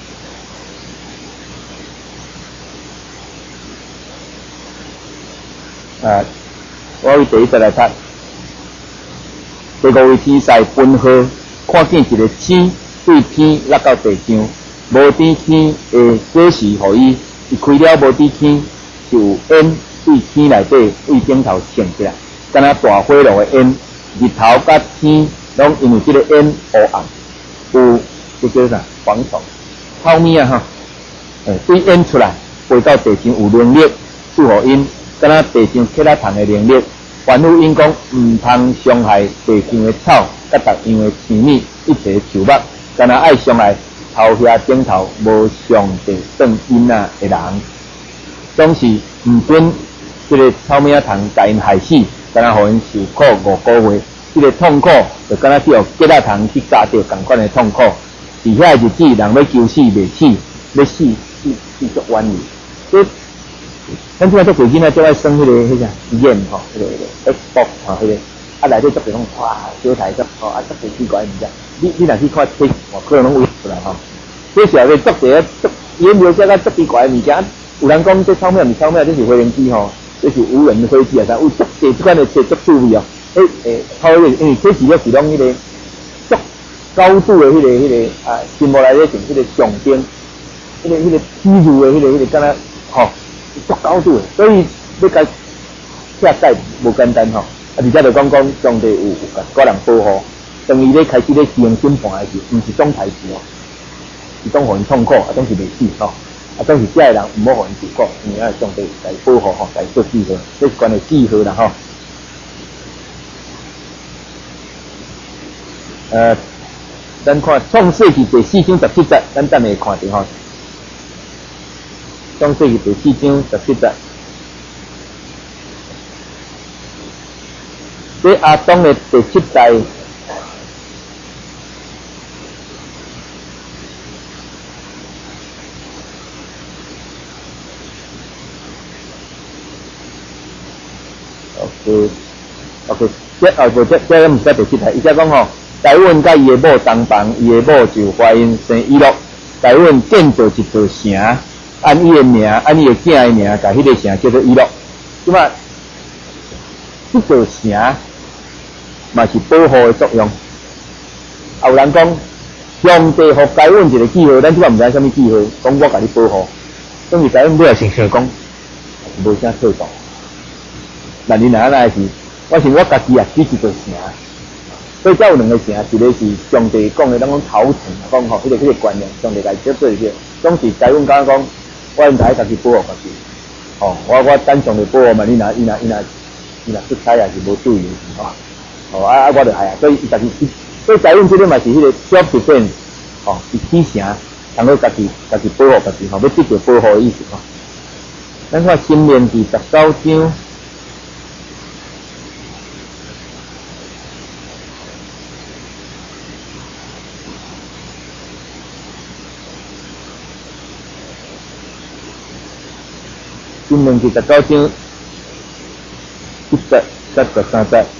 我为第1节来读，第5位天使分号。看见一个星对天落到地上，无底天的果实，互伊开了无底天，就有烟对天内底为顶头升起来，敢若大火炉的烟，日头甲天拢因为这个烟黑暗，有这叫啥黄虫、泡面啊哈，对烟出来，飞到地上有能力，赐互因，敢若地上乞仔虫的能力。凡有因讲毋通伤害地上的草，甲逐样的生物，一切树木，敢若爱伤害头遐顶头无上帝圣因的人，总是毋准这个草莓虫甲因害死，敢若互因受苦5个月，这个痛苦就敢若只有吉仔虫去加着同款的痛苦。伫遐日子，人要求死袂死，要死足冤哩。所以咱即摆做鬼囡仔，就爱生迄个啥烟吼，迄个 Xbox 吼，迄个啊内底足侪拢哇小台足吼啊足侪奇怪物件。你若去看睇，可能拢有出来吼。这时候咧足侪伊描写甲足奇怪物件，有人讲这草莓毋是草莓，这是飞行机吼，这是无人的飞机啊，有足侪即款的足趣味哦。超越，因为这时咧是拢迄个足高度的迄个啊，新无来咧种迄个上边，迄个披入的迄个敢若吼。足高度的，所以要甲下载无简单吼。而且就讲上帝有甲个人保护，当伊咧开始咧实行审判的时，毋是总台词哦，是总互因痛苦，总是袂死吼，总是遮个人毋好互因受苦，因为上帝来保护吼，来做记号，这是关于记号啦吼。咱看创世纪第4章17节，咱等下看着吼。创世纪第4章17节，这阿当的第7代，这毋是第7代，伊则讲吼，大温甲伊的某同房，伊的某就怀孕生以诺， 台阮建造一座城，按伊的名，按伊的囝的名，甲迄个城叫做伊洛。即嘛，这座城嘛是保护的作用。啊，有人讲，上帝互台阮一个记号，咱即摆毋知啥物记号，讲我甲你保护，所以台阮尾仔想讲，是无啥错动。那你哪来是？我是我家己也起一座城。所以才有两个城，一个是上帝讲的，咱讲头城，讲吼，迄个观念，上帝来接做一个，总是台湾讲讲，我应该家己保护家己，吼，我等上帝保护嘛，伊若出差也是无注意的，吼，我就系啊，所以伊家己，所以台湾这个嘛是迄个小一点，吼，是起城，通过家己保护家己，吼，要得到保护的意思，吼。咱看新年第19章。今年是19章1节、2节、3节，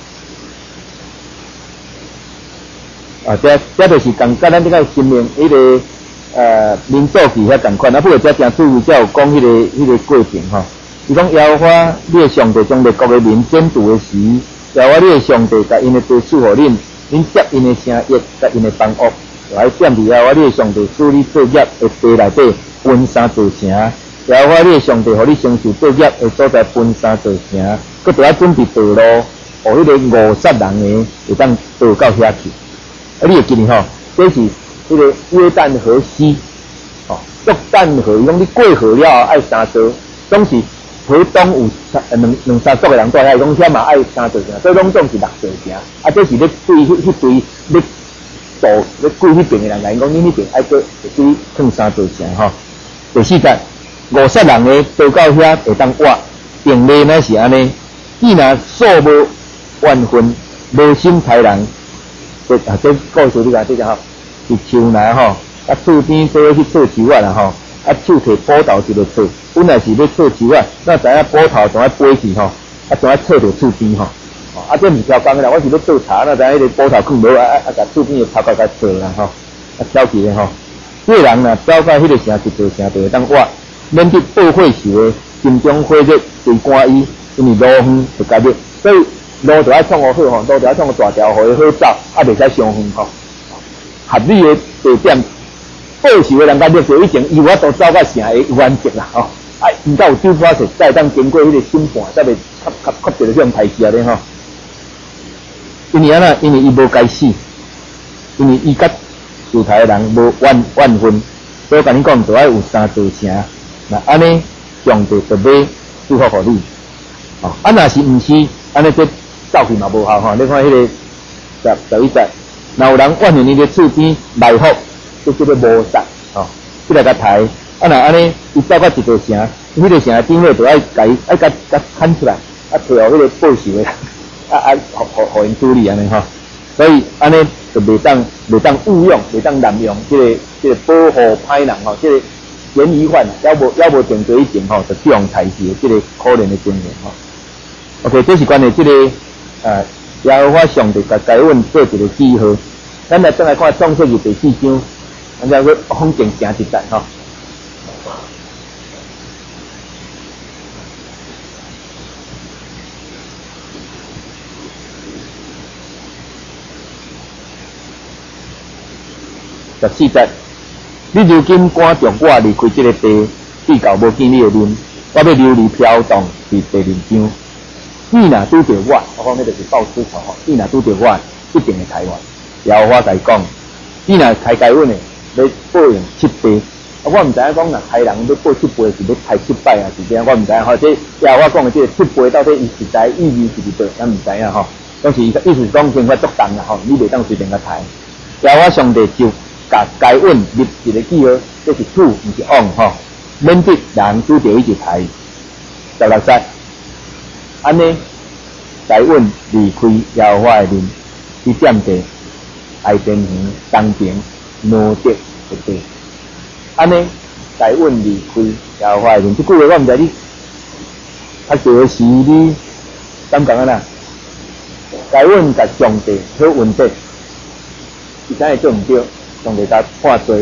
这就是讲甲咱这个新年迄个民族记遐同款，啊，不过这正注意，才有讲迄个过程吼。伊讲耶和华你的上帝将列国的民剪除的时，耶和华你的上帝甲因的地赐互恁，恁接因的城邑，甲因的房屋，来踮伫耶和华你的上帝使你作业的地内底分3座城。耶和华你的上帝，互你承受作业的所在分3座城，佮就要准备道路，互迄个误杀人的会当渡到遐去。啊，你会记得吼，这是迄个约旦河西，吼，约旦河，伊讲你过河了后爱3座，总是河东有两三组的人住遐，讲遐嘛爱3座城，所以拢总是6座城。啊，这是咧对迄对咧渡咧过迄边的人来讲，你迄边爱过对放3座城吼。第4节。误杀人的渡到遐会当活，定例乃是安尼。伊若数无万分，无心杀人，这故事你讲这个吼，是树内吼，啊厝边做去做树啊啦吼，啊手摕斧头一个做，本来是要做树啊，哪知影斧头仲要飞去吼，啊仲要插着厝边吼，啊这毋超工的啦，我是要做茶，哪知影迄个斧头放落啊甲厝边的头壳甲做啦吼，啊挑起的吼，这个人若走到迄个城一座城就会当活。免得报废时的心中火热追赶伊，因为路远就甲热，所以路就要创个好吼，路就要创个大条，互伊好走，啊袂使伤远吼。合理的地点，报仇的人甲热就已经伊我都走到城的原则啦吼。哎，毋到有酒发时，再当经过迄个审判，才袂确定这种代志啊咧吼。因为安那，因为伊无该死，因为伊甲犹太人无万分，所以甲你讲，就要有3座城。那安尼，上帝就要祝福互你，哦，啊，若是毋是，安尼这走去嘛无效吼。你看迄个11节，若有人怨你的厝边埋伏，就叫做谋杀，吼，即个甲抬，啊，若安尼，伊走到一座城，迄个城顶头就爱甲砍出来，啊，配合迄个报仇的，互因处理安尼吼。所以安尼就袂当误用，袂当滥用这个保护歹人吼，这个。嫌疑犯要无定罪以前吼，就这样才是这个可怜的经验吼。OK， 这是关于这个耶和华上帝甲台阮做一个记号。咱来再来看创世纪第4章，咱叫做风景行一节吼。14节。你如今赶着我离开这个地，地到无见你的面，我要流离飘荡伫地面上。你若拄着我讲迄就是报出头吼。你若拄着我，一定会杀我。耶和华甲伊讲，你若杀台阮的，要报应7倍。我毋知影讲若杀人要报7倍，是要杀7摆啊？是这样？我毋知影吼。这耶和华讲的这个7倍，到底伊实在意义是伫倒？咱毋知影吼。当时意思讲刑罚足重啦吼，你袂当随便甲杀。耶和华上帝就。甲台阮立一个记号，这是主，毋是王吼，免得人拄着伊就杀。16节，安尼台阮离开耶和华的面，去占地爱田园东边挪得一地。安尼台阮离开耶和华的面，这句话我毋知你较侪时你感觉安那？台阮甲上帝好稳定，伊怎会做毋对？上帝甲判罪，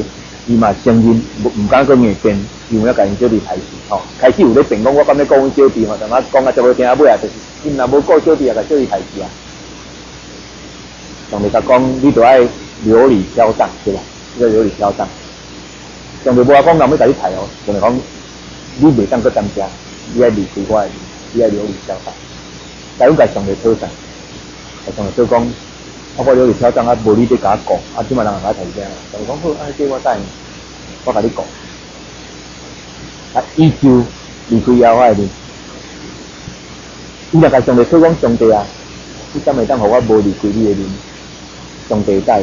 伊嘛承认唔敢讲硬辩，因为要甲因小弟抬死吼。开始有咧辩讲，我敢咧讲阮小弟吼，但我讲啊真无听尾啊，就是因若无顾小弟啊，甲小弟抬死啊。上帝甲讲，你著爱流离飘荡，对吧？这个流离飘荡。上帝无话讲，人要甲你抬哦，上帝讲，你袂当搁担遮，你爱离开我的，你爱流离飘荡。但阮甲上帝讨债，甲上帝说讲。啊！我流离飘荡啊，无你伫甲我讲，啊，即摆人甲我提醒啦。但是讲好，啊，叫我等，我甲你讲。啊，伊就离开了我的面。伊若甲上帝说讲，上帝啊，你敢会当互我无离开你的面？上帝知，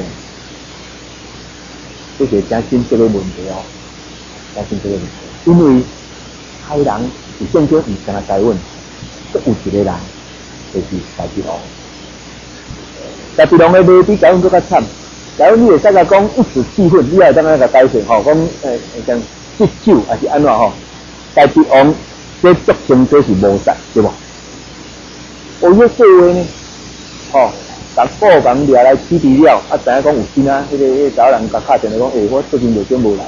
这是真深刻的问题哦，真深刻的问题。因为害人是正少毋干那台湾，阁有一个人就是大吉王。但是，人的卖比台湾更较惨。台湾你会使甲讲一时气愤，你也会当甲解释吼，讲像醉酒还是安怎吼？大吉王这俗称这是谋杀，对无？有迄说话呢，吼，甲报人掠来起底了，啊，知影讲有真啊，迄个查某人甲敲电话讲，我最近有点无来，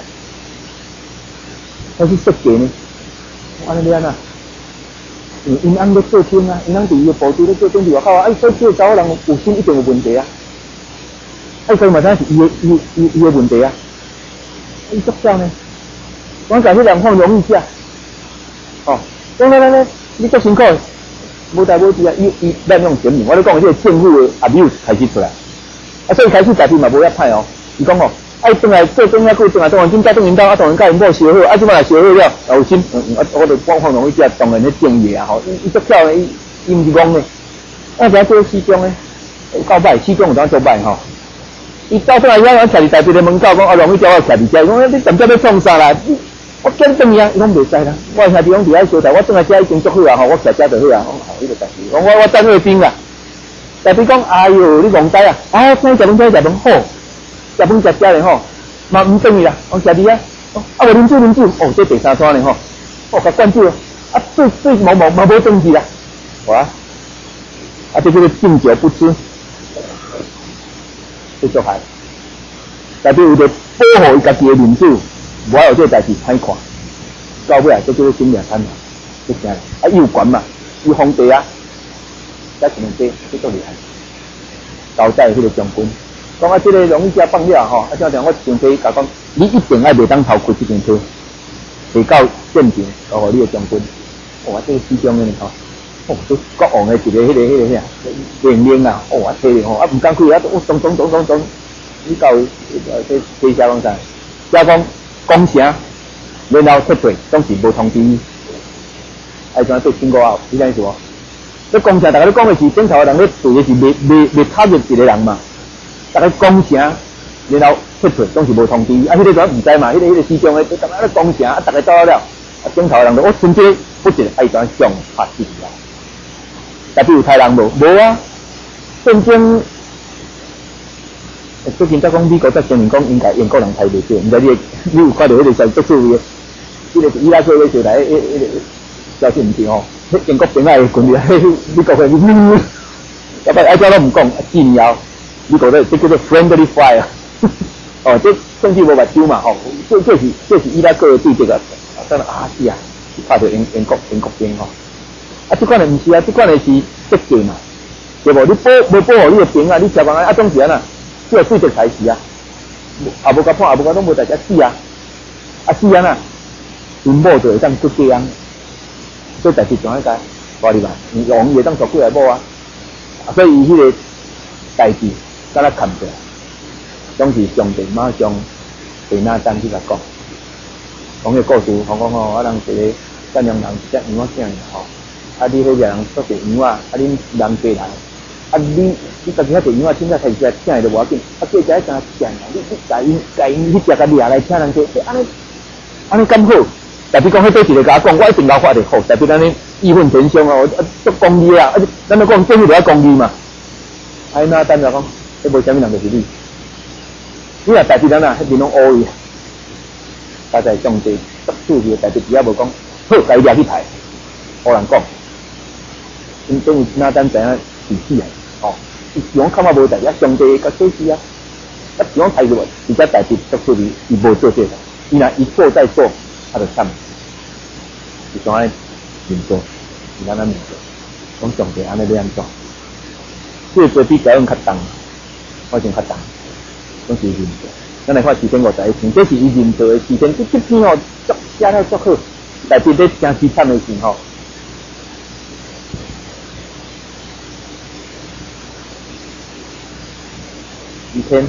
但是设计呢，安尼安怎？因翁咧做兵啊，因翁伫伊个部队咧做兵伫外口啊，所以这个查某人有心一定有问题啊，所以嘛，咱是伊个问题啊，伊作痟呢，我甲迄人放容易食，哦，来，你足辛苦，无代无志啊，伊滥用权力，我咧讲这个政府的abuse开始出来，啊，所以开始大兵嘛无遐歹哦，伊讲哦。啊，转来做中遐久，转来当然今朝当因兜，啊，当然甲因某相好，啊，即摆来相好了，有心，我就放容易食，当然咧正义啊，吼，伊足巧咧，伊毋是讲咧，啊，只做四中咧，够歹，四中有当做歹吼，伊到转来以后，我徛伫台北的门口，讲啊，容易叫我徛伫遮，讲你踮遮要创啥啦？我叫你转去啊，伊讲袂使啦，我兄弟讲伫遐相待，我转来遮已经足好啊，吼，我徛遮就好啊，讲迄个代志，讲我等卫兵啦，代表讲，哎哟，你戆呆啊，啊，请食饭好。食饭食食咧吼，嘛唔等伊啦，我食你啊，啊无啉酒，哦，这第三餐咧吼，哦，甲灌酒，啊，最无证据啦，哇，啊，这叫做敬酒不吃，这足害，代表有着保护伊家己的面子，无有这代志歹看，到尾啊，这叫做心理惨嘛，这啥啦？啊，伊有权嘛，伊皇帝啊，再可能这足厉害，交代迄个将军。讲啊，这个容易食放了吼，啊，像我上帝甲讲，你一定爱袂当偷开这间车，提到镇定，交互你的将军。哇，这个四中的吼，哦，这国王的一个迄个命令啊，哦，啊，摕咧吼，啊，唔敢开啊，我咚，你到这地下讲啥？加讲讲声，然后撤退，当时无通知伊，哎，怎对经过啊？你知影是无？这讲声，大家咧讲的是顶头的人咧对的是未踏入一个人嘛。大家讲声，然后撤退，当时无通知，啊，迄个就唔知嘛，迄个四中的，大家咧讲声，啊，大家走了，啊，顶头人就我甚至不一爱怎上拍死啦。代表有杀人无啊？战争，最近才讲美国才承认讲应该英国人杀袂少，毋知你有看到迄个消息足趣味，迄个伊拉克咧就来迄个消息毋对吼，迄英国边仔的军力，美国的要不爱怎都毋讲，禁谣。美国的这叫做 friendly fire， 哦，这甚至无目睭嘛，吼，这是伊拉克的对这个，当然啊是啊，拍到英国兵吼，啊，这款的毋是啊，这款的是设计嘛，对无？你无保护你的兵啊，你吃饭啊，总是安那，只有对着才是啊，也无甲判，也无甲拢无大家死啊，啊死安那，因某就会当出家啊，所以代志怎样解？我哩嘛，王会当做几来某啊，所以伊迄个代志。甲咱看出来，总是上帝马上对那单去甲讲，讲个故事，讲吼，啊人一个善良人只羊仔囝吼，啊你迄个人做个羊仔，啊恁人过来，啊你家己遐个羊仔凊彩开始请伊就无要紧，啊过来怎请啊？你甲因去食甲掠来请人去，安尼咁好，代表讲迄对一个甲我讲，我一定搞法的好，代表咱咧义愤填膺啊，做公义啊，咱要讲政府就要公义嘛，啊那单就讲。这无啥物人就是你，你若代志咱啊，迄边拢乌伊，大在上帝特殊嘅代志，只要无讲好，家己掠去抬，无人讲，因等于那单知影是死啊，哦，伊讲看法无代志，上帝甲做事啊， 啊，比方台入，而且代志做出去，伊无做这个，伊若一做再做，他就惨。是怎样面做？是安怎面做？讲上帝安尼要安怎？这做比教养较重，我真较重，拢是面做。咱来看451篇，这是伊面做的事情，这篇吼足写得足好，但是咧真凄惨的时候。一天，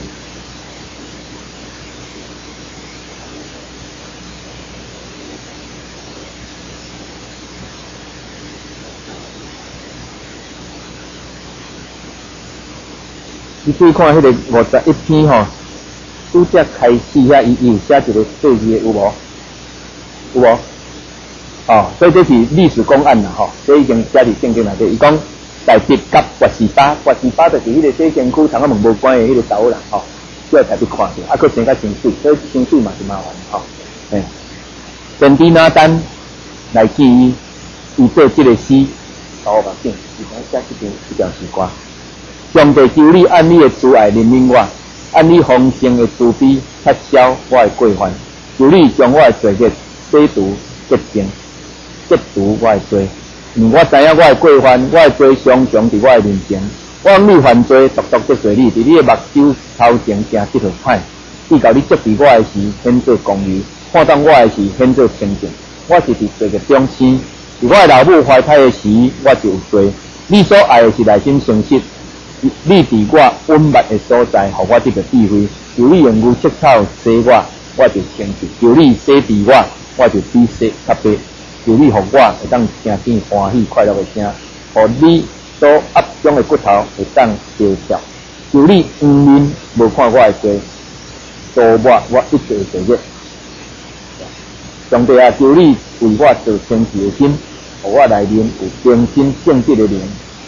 你注意看迄个51篇吼，拄则开始遐伊有写一个细字的有无？有无？哦，所以这是历史公案啦吼，这已经写伫圣经内底。伊讲大直甲拔示巴就是迄个小身躯，同我们无关的迄个查某人吼，叫大直看着，啊，佫生较清水，所以清水嘛是麻烦吼。先知拿单来记伊做这个诗，好把紧，伊讲写这条诗歌。上帝求你按你的慈爱怜悯我，按你丰盛的慈悲撤销我的过犯，求你将我的罪孽洗除洁净，洁除我的罪。我知影我的过犯，我的罪常常伫我的面前。我向你犯罪，独独得罪你，伫你的目睭头前行这条歹。你到你责备我的时，显做公义；看当我的时，显做清净。我是伫罪孽中生，伫我的老母怀胎的时，我就有罪。你所爱的是内心诚实，你伫我温密的所在，互我得到智慧。求你用牛膝草洗我就清洁；求你洗涤我就比洗较白。求你互我会当听见欢喜快乐的声，互你所压伤的骨头会当消掉。求你面无看我的罪，助我一切的罪孽。上帝啊，求你为我做清洁的心，互我内面有忠心正直的灵。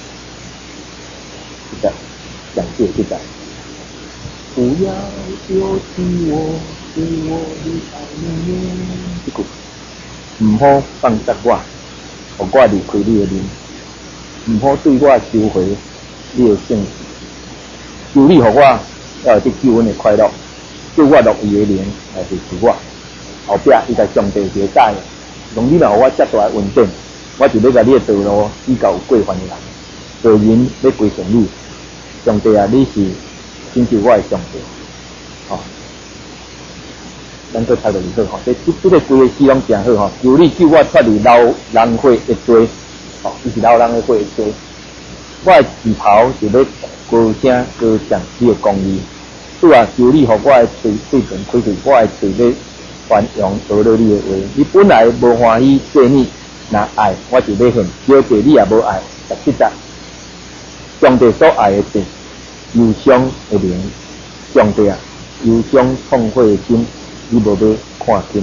感谢这个。不要丢弃我，是我的爱人。唔好放弃我，互我离开你的面，唔好对我收回你的圣旨。求你互我要有这救恩的快乐，对我乐意的灵来支持我。后壁伊甲上帝结解，用你若互我遮大的恩典，我就要甲你的道路比较有过犯的人，做人要归顺你。上帝啊，你是拯救我的上帝，吼。咱搁读落去好吼，这个规个诗拢诚好吼。求你救我脱离老人血的罪，吼，伊是老人的血的罪。我的舌头就要高声高唱你的公义。主啊，求你互我的嘴唇开开，我的嘴要传扬得到你的话。你本来无欢喜做你，若爱我就要恨，小弟你也无爱，实在。上帝所爱的是忧伤的灵，上帝啊，忧伤痛悔的心。你无要看清，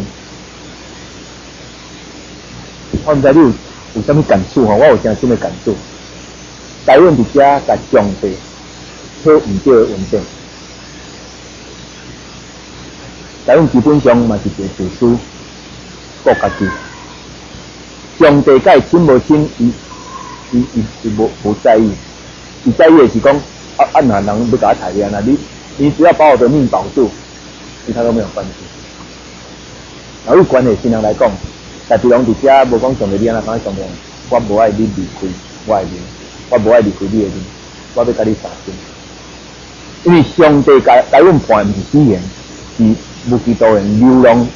我毋知你有啥物感触吼？我有真深的感触。台湾伫遮甲上帝讨毋对的问题，台湾基本上嘛是一个自私、顾家己。上帝甲伊亲无亲，伊无在意，伊在意的是讲按哪人要甲我体谅啊？你只要把我的命保住，其他都没有关系。然后关系新人来讲，但是拢伫遮无讲上帝你安怎讲上帝，我无爱你离开我的灵，我无爱离开你的灵，我要甲你相信。因为上帝甲阮判毋是死刑，是无基督人流浪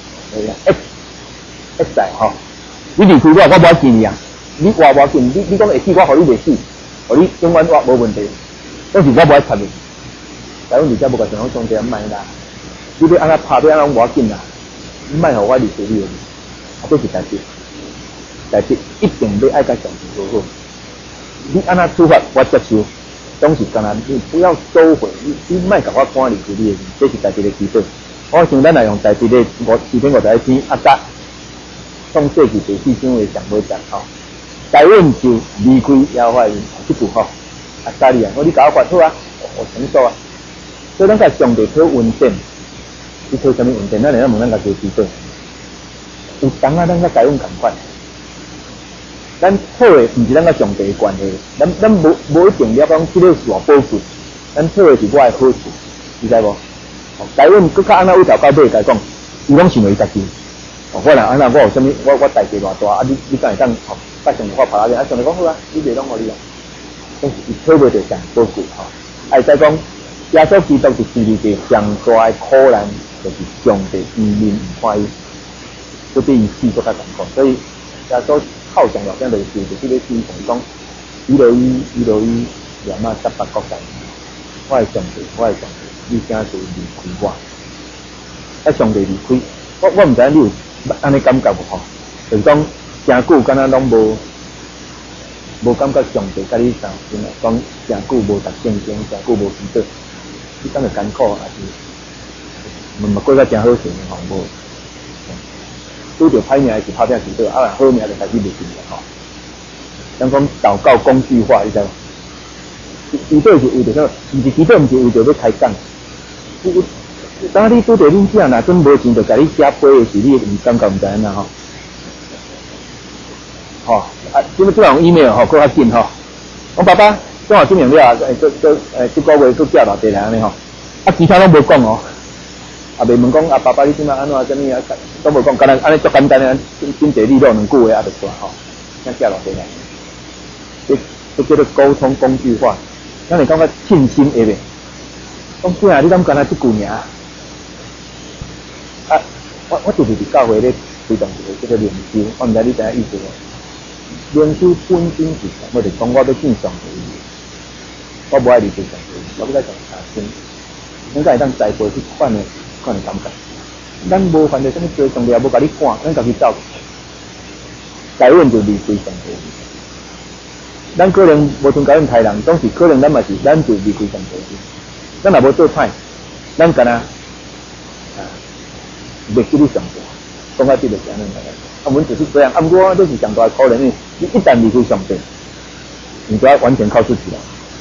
一世吼。你离开我无要紧呀，你活无紧，你讲会死，我互你袂死，互你永远活无问题。但是我无爱插你，但阮伫遮无甲上帝上帝卖啦，你要安怎拍，要安怎无要紧啦。卖互我离开你的，这是代志一定要爱甲上帝好好。你安怎处罚我接受，总是干那你不要收回，你卖甲我赶离开你的，这是代志的基本。我想咱来用代志的451篇阿扎，创世纪第4章的上尾节吼。台湾就离开耶和华的这句吼，阿扎利亚，你甲我发好啊，我承受啊。所以咱甲上帝讨恩典。你讨什么恩典？咱来问咱家己基本。有当啊，咱甲台湾同款。咱讨的毋是咱甲上帝的关系，咱无一定了讲这个是偌宝贵。咱讨的是我的好处， 你知无？台阮搁较安那有头到尾甲讲，伊拢想为伊家己。我啦，安那我有啥物？我代志偌大，啊你敢会当甲上我拍下面，啊上帝讲好啊，你袂拢互你啊。但是伊讨袂着上宝贵吼。会使讲，耶稣基督是世界上大诶苦难，就是上帝伊面唔欢喜，所以伊死搁较艰苦。所以耶稣靠上落点就是即个死同讲，伊落伊连啊18国界，我诶上帝，你怎就离开我？啊上帝离开，我毋知你有安尼感觉无吼？就是讲诚久敢若拢无感觉上帝甲你相真啊，讲诚久无读圣经，诚久无祈祷，你敢会艰苦还是嘛过较诚好势吼？无，拄着歹命是拍拼祈祷，啊好命就开始袂信了吼。咱讲祷告工具化，你知无？祈祷是为着啥？毋是祈祷，毋是为着要开讲。当你拄着恁囝若真无钱，就甲你写批的是你唔感觉毋知影吼。吼啊，即要用 email 吼，搁较紧吼。我爸爸中学证明了，即个月搁寄落地来安尼吼。啊，其他拢无讲哦。啊，袂问讲啊，爸爸你即摆安怎怎么啊？都无讲，干那安尼足简单的，真济理路两句话啊就出来吼。先寄落地来，这叫做沟通工具化。咱会感觉信心会袂？讲囝啊，你敢干那即句名？啊，我就是伫教会咧推动一个这个灵修，我毋知你知影意思无？灵修本身是啥？我就讲我要敬上帝，我无爱离开上帝，我要甲上帝查经，咱才会当栽培去款的感觉。咱无犯着啥物罪，上帝也无甲你赶，咱家己走。台阮就离开上帝。咱可能无像台湾台人，总是可能咱嘛是，咱就离开上帝。咱若无做歹，咱干那袂记你上帝，讲到这个是安尼个。啊，我们只是这样。啊，不过这是上大可能的，你一旦离开上帝，你就要完全靠自己了。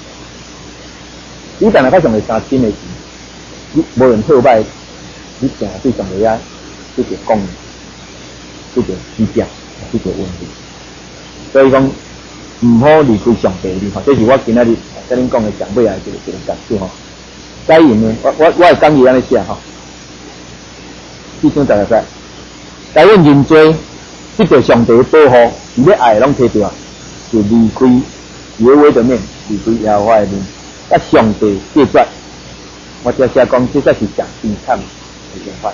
你但系较上会生真的事，你无人讨摆，你成日对上帝啊，这个讲，这个指责，这个问题。所以讲，唔好离开上帝哩吼，这是我今仔日甲恁讲的上尾啊一个感受吼。该用呢，我会讲伊安尼写吼。第三十个，该用认罪，得到上帝保护，伊咧爱拢摕到啊，就离开耶和华的面，离开耶和华的面，甲上帝隔绝。我只写讲，这才是上悲惨的刑法。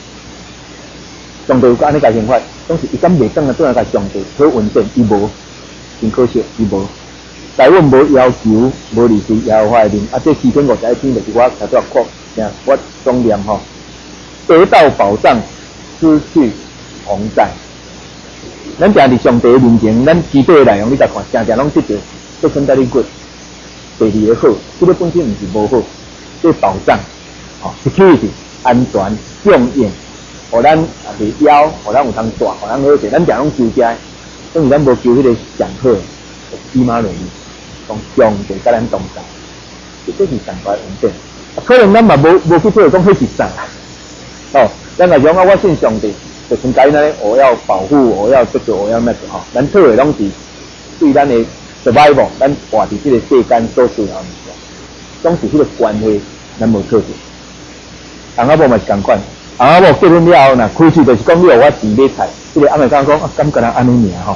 上帝有安尼个刑法，总是伊敢袂当啊，怎样甲上帝讨稳定，伊无，真可惜，伊无。台阮无要求，无离开耶和华的面，啊，这451天就是我才做扩，我总念吼。得到保障，失去同在。咱定伫上帝的面前，咱祈祷的内容，你再看，常常拢得到，做身体哩good，第二个好，这个本身毋是无好，这保障，吼 security 安全供应，互咱也袂枵，互咱有通住，互咱好势，咱常拢求遮，所以咱无求迄个上好，起码容易，讲上帝甲咱同在，这是上大问题。可能咱嘛无去做讲迄是啥。哦，咱来讲啊，我信上帝，就像讲呢，我要保护，我要这个，我要那个吼。咱做的拢是对咱的 survival， 咱活伫这个世间所需要的物件，总是迄个关系，咱无做到。翁仔某嘛是共款，翁仔某结婚了后，若开始就是讲你互我钱买菜，这个阿妹讲啊，敢干那安尼尔吼？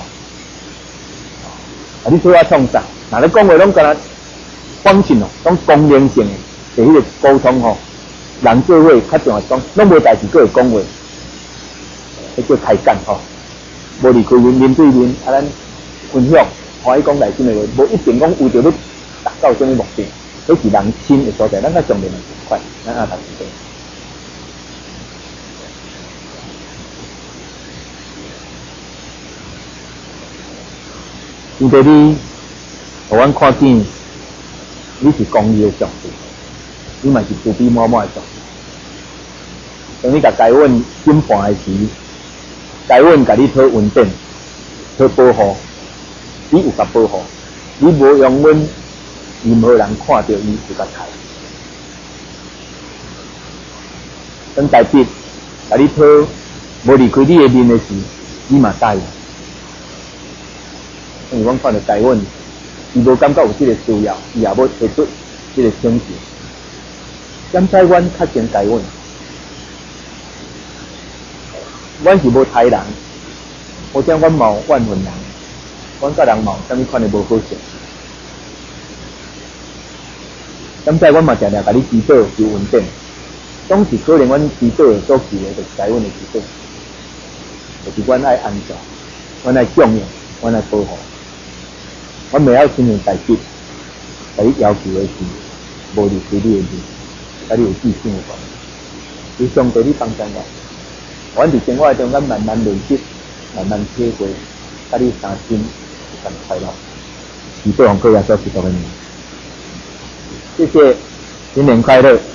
啊，你说我创啥？若咧讲话拢干那方信哦，讲功能性的，就迄个沟通吼。人做伙较重要讲，拢无代志，佫会讲话，迄叫开讲吼。无离开面对面，啊，咱分享，欢喜讲内心的话，无一定讲为着要达到什么目的，迄是人心的所在。咱较上面的一块，咱阿读一下。因为你，互阮看见，你是公义的上帝。你嘛是慈悲满满的上帝。当你甲该阮审判的时，该阮甲你讨稳定、讨保护，你有甲保护，你无用阮任何人看到伊就甲杀。当代笔甲你讨无离开你的面的时，你嘛答应。因为阮看到该阮，伊无感觉有这个需要，伊也无提出这个请求。 检察阮较真解阮，阮是无杀人，或者阮冇怨恨人，阮甲人冇啥物款的无好势。检察阮嘛常常甲你指导有稳定，总是可能阮指导所求的，就是解阮的指导，就是阮爱安全，阮爱供应，阮爱保护，阮袂晓亲像代志，甲你要求的是无入水你的字，甲你有自信的讲，就上帝你帮助我，阮伫生活中咱慢慢累积，慢慢体会，甲你相信，更快乐。以上各位所知道的，谢谢，新年快乐。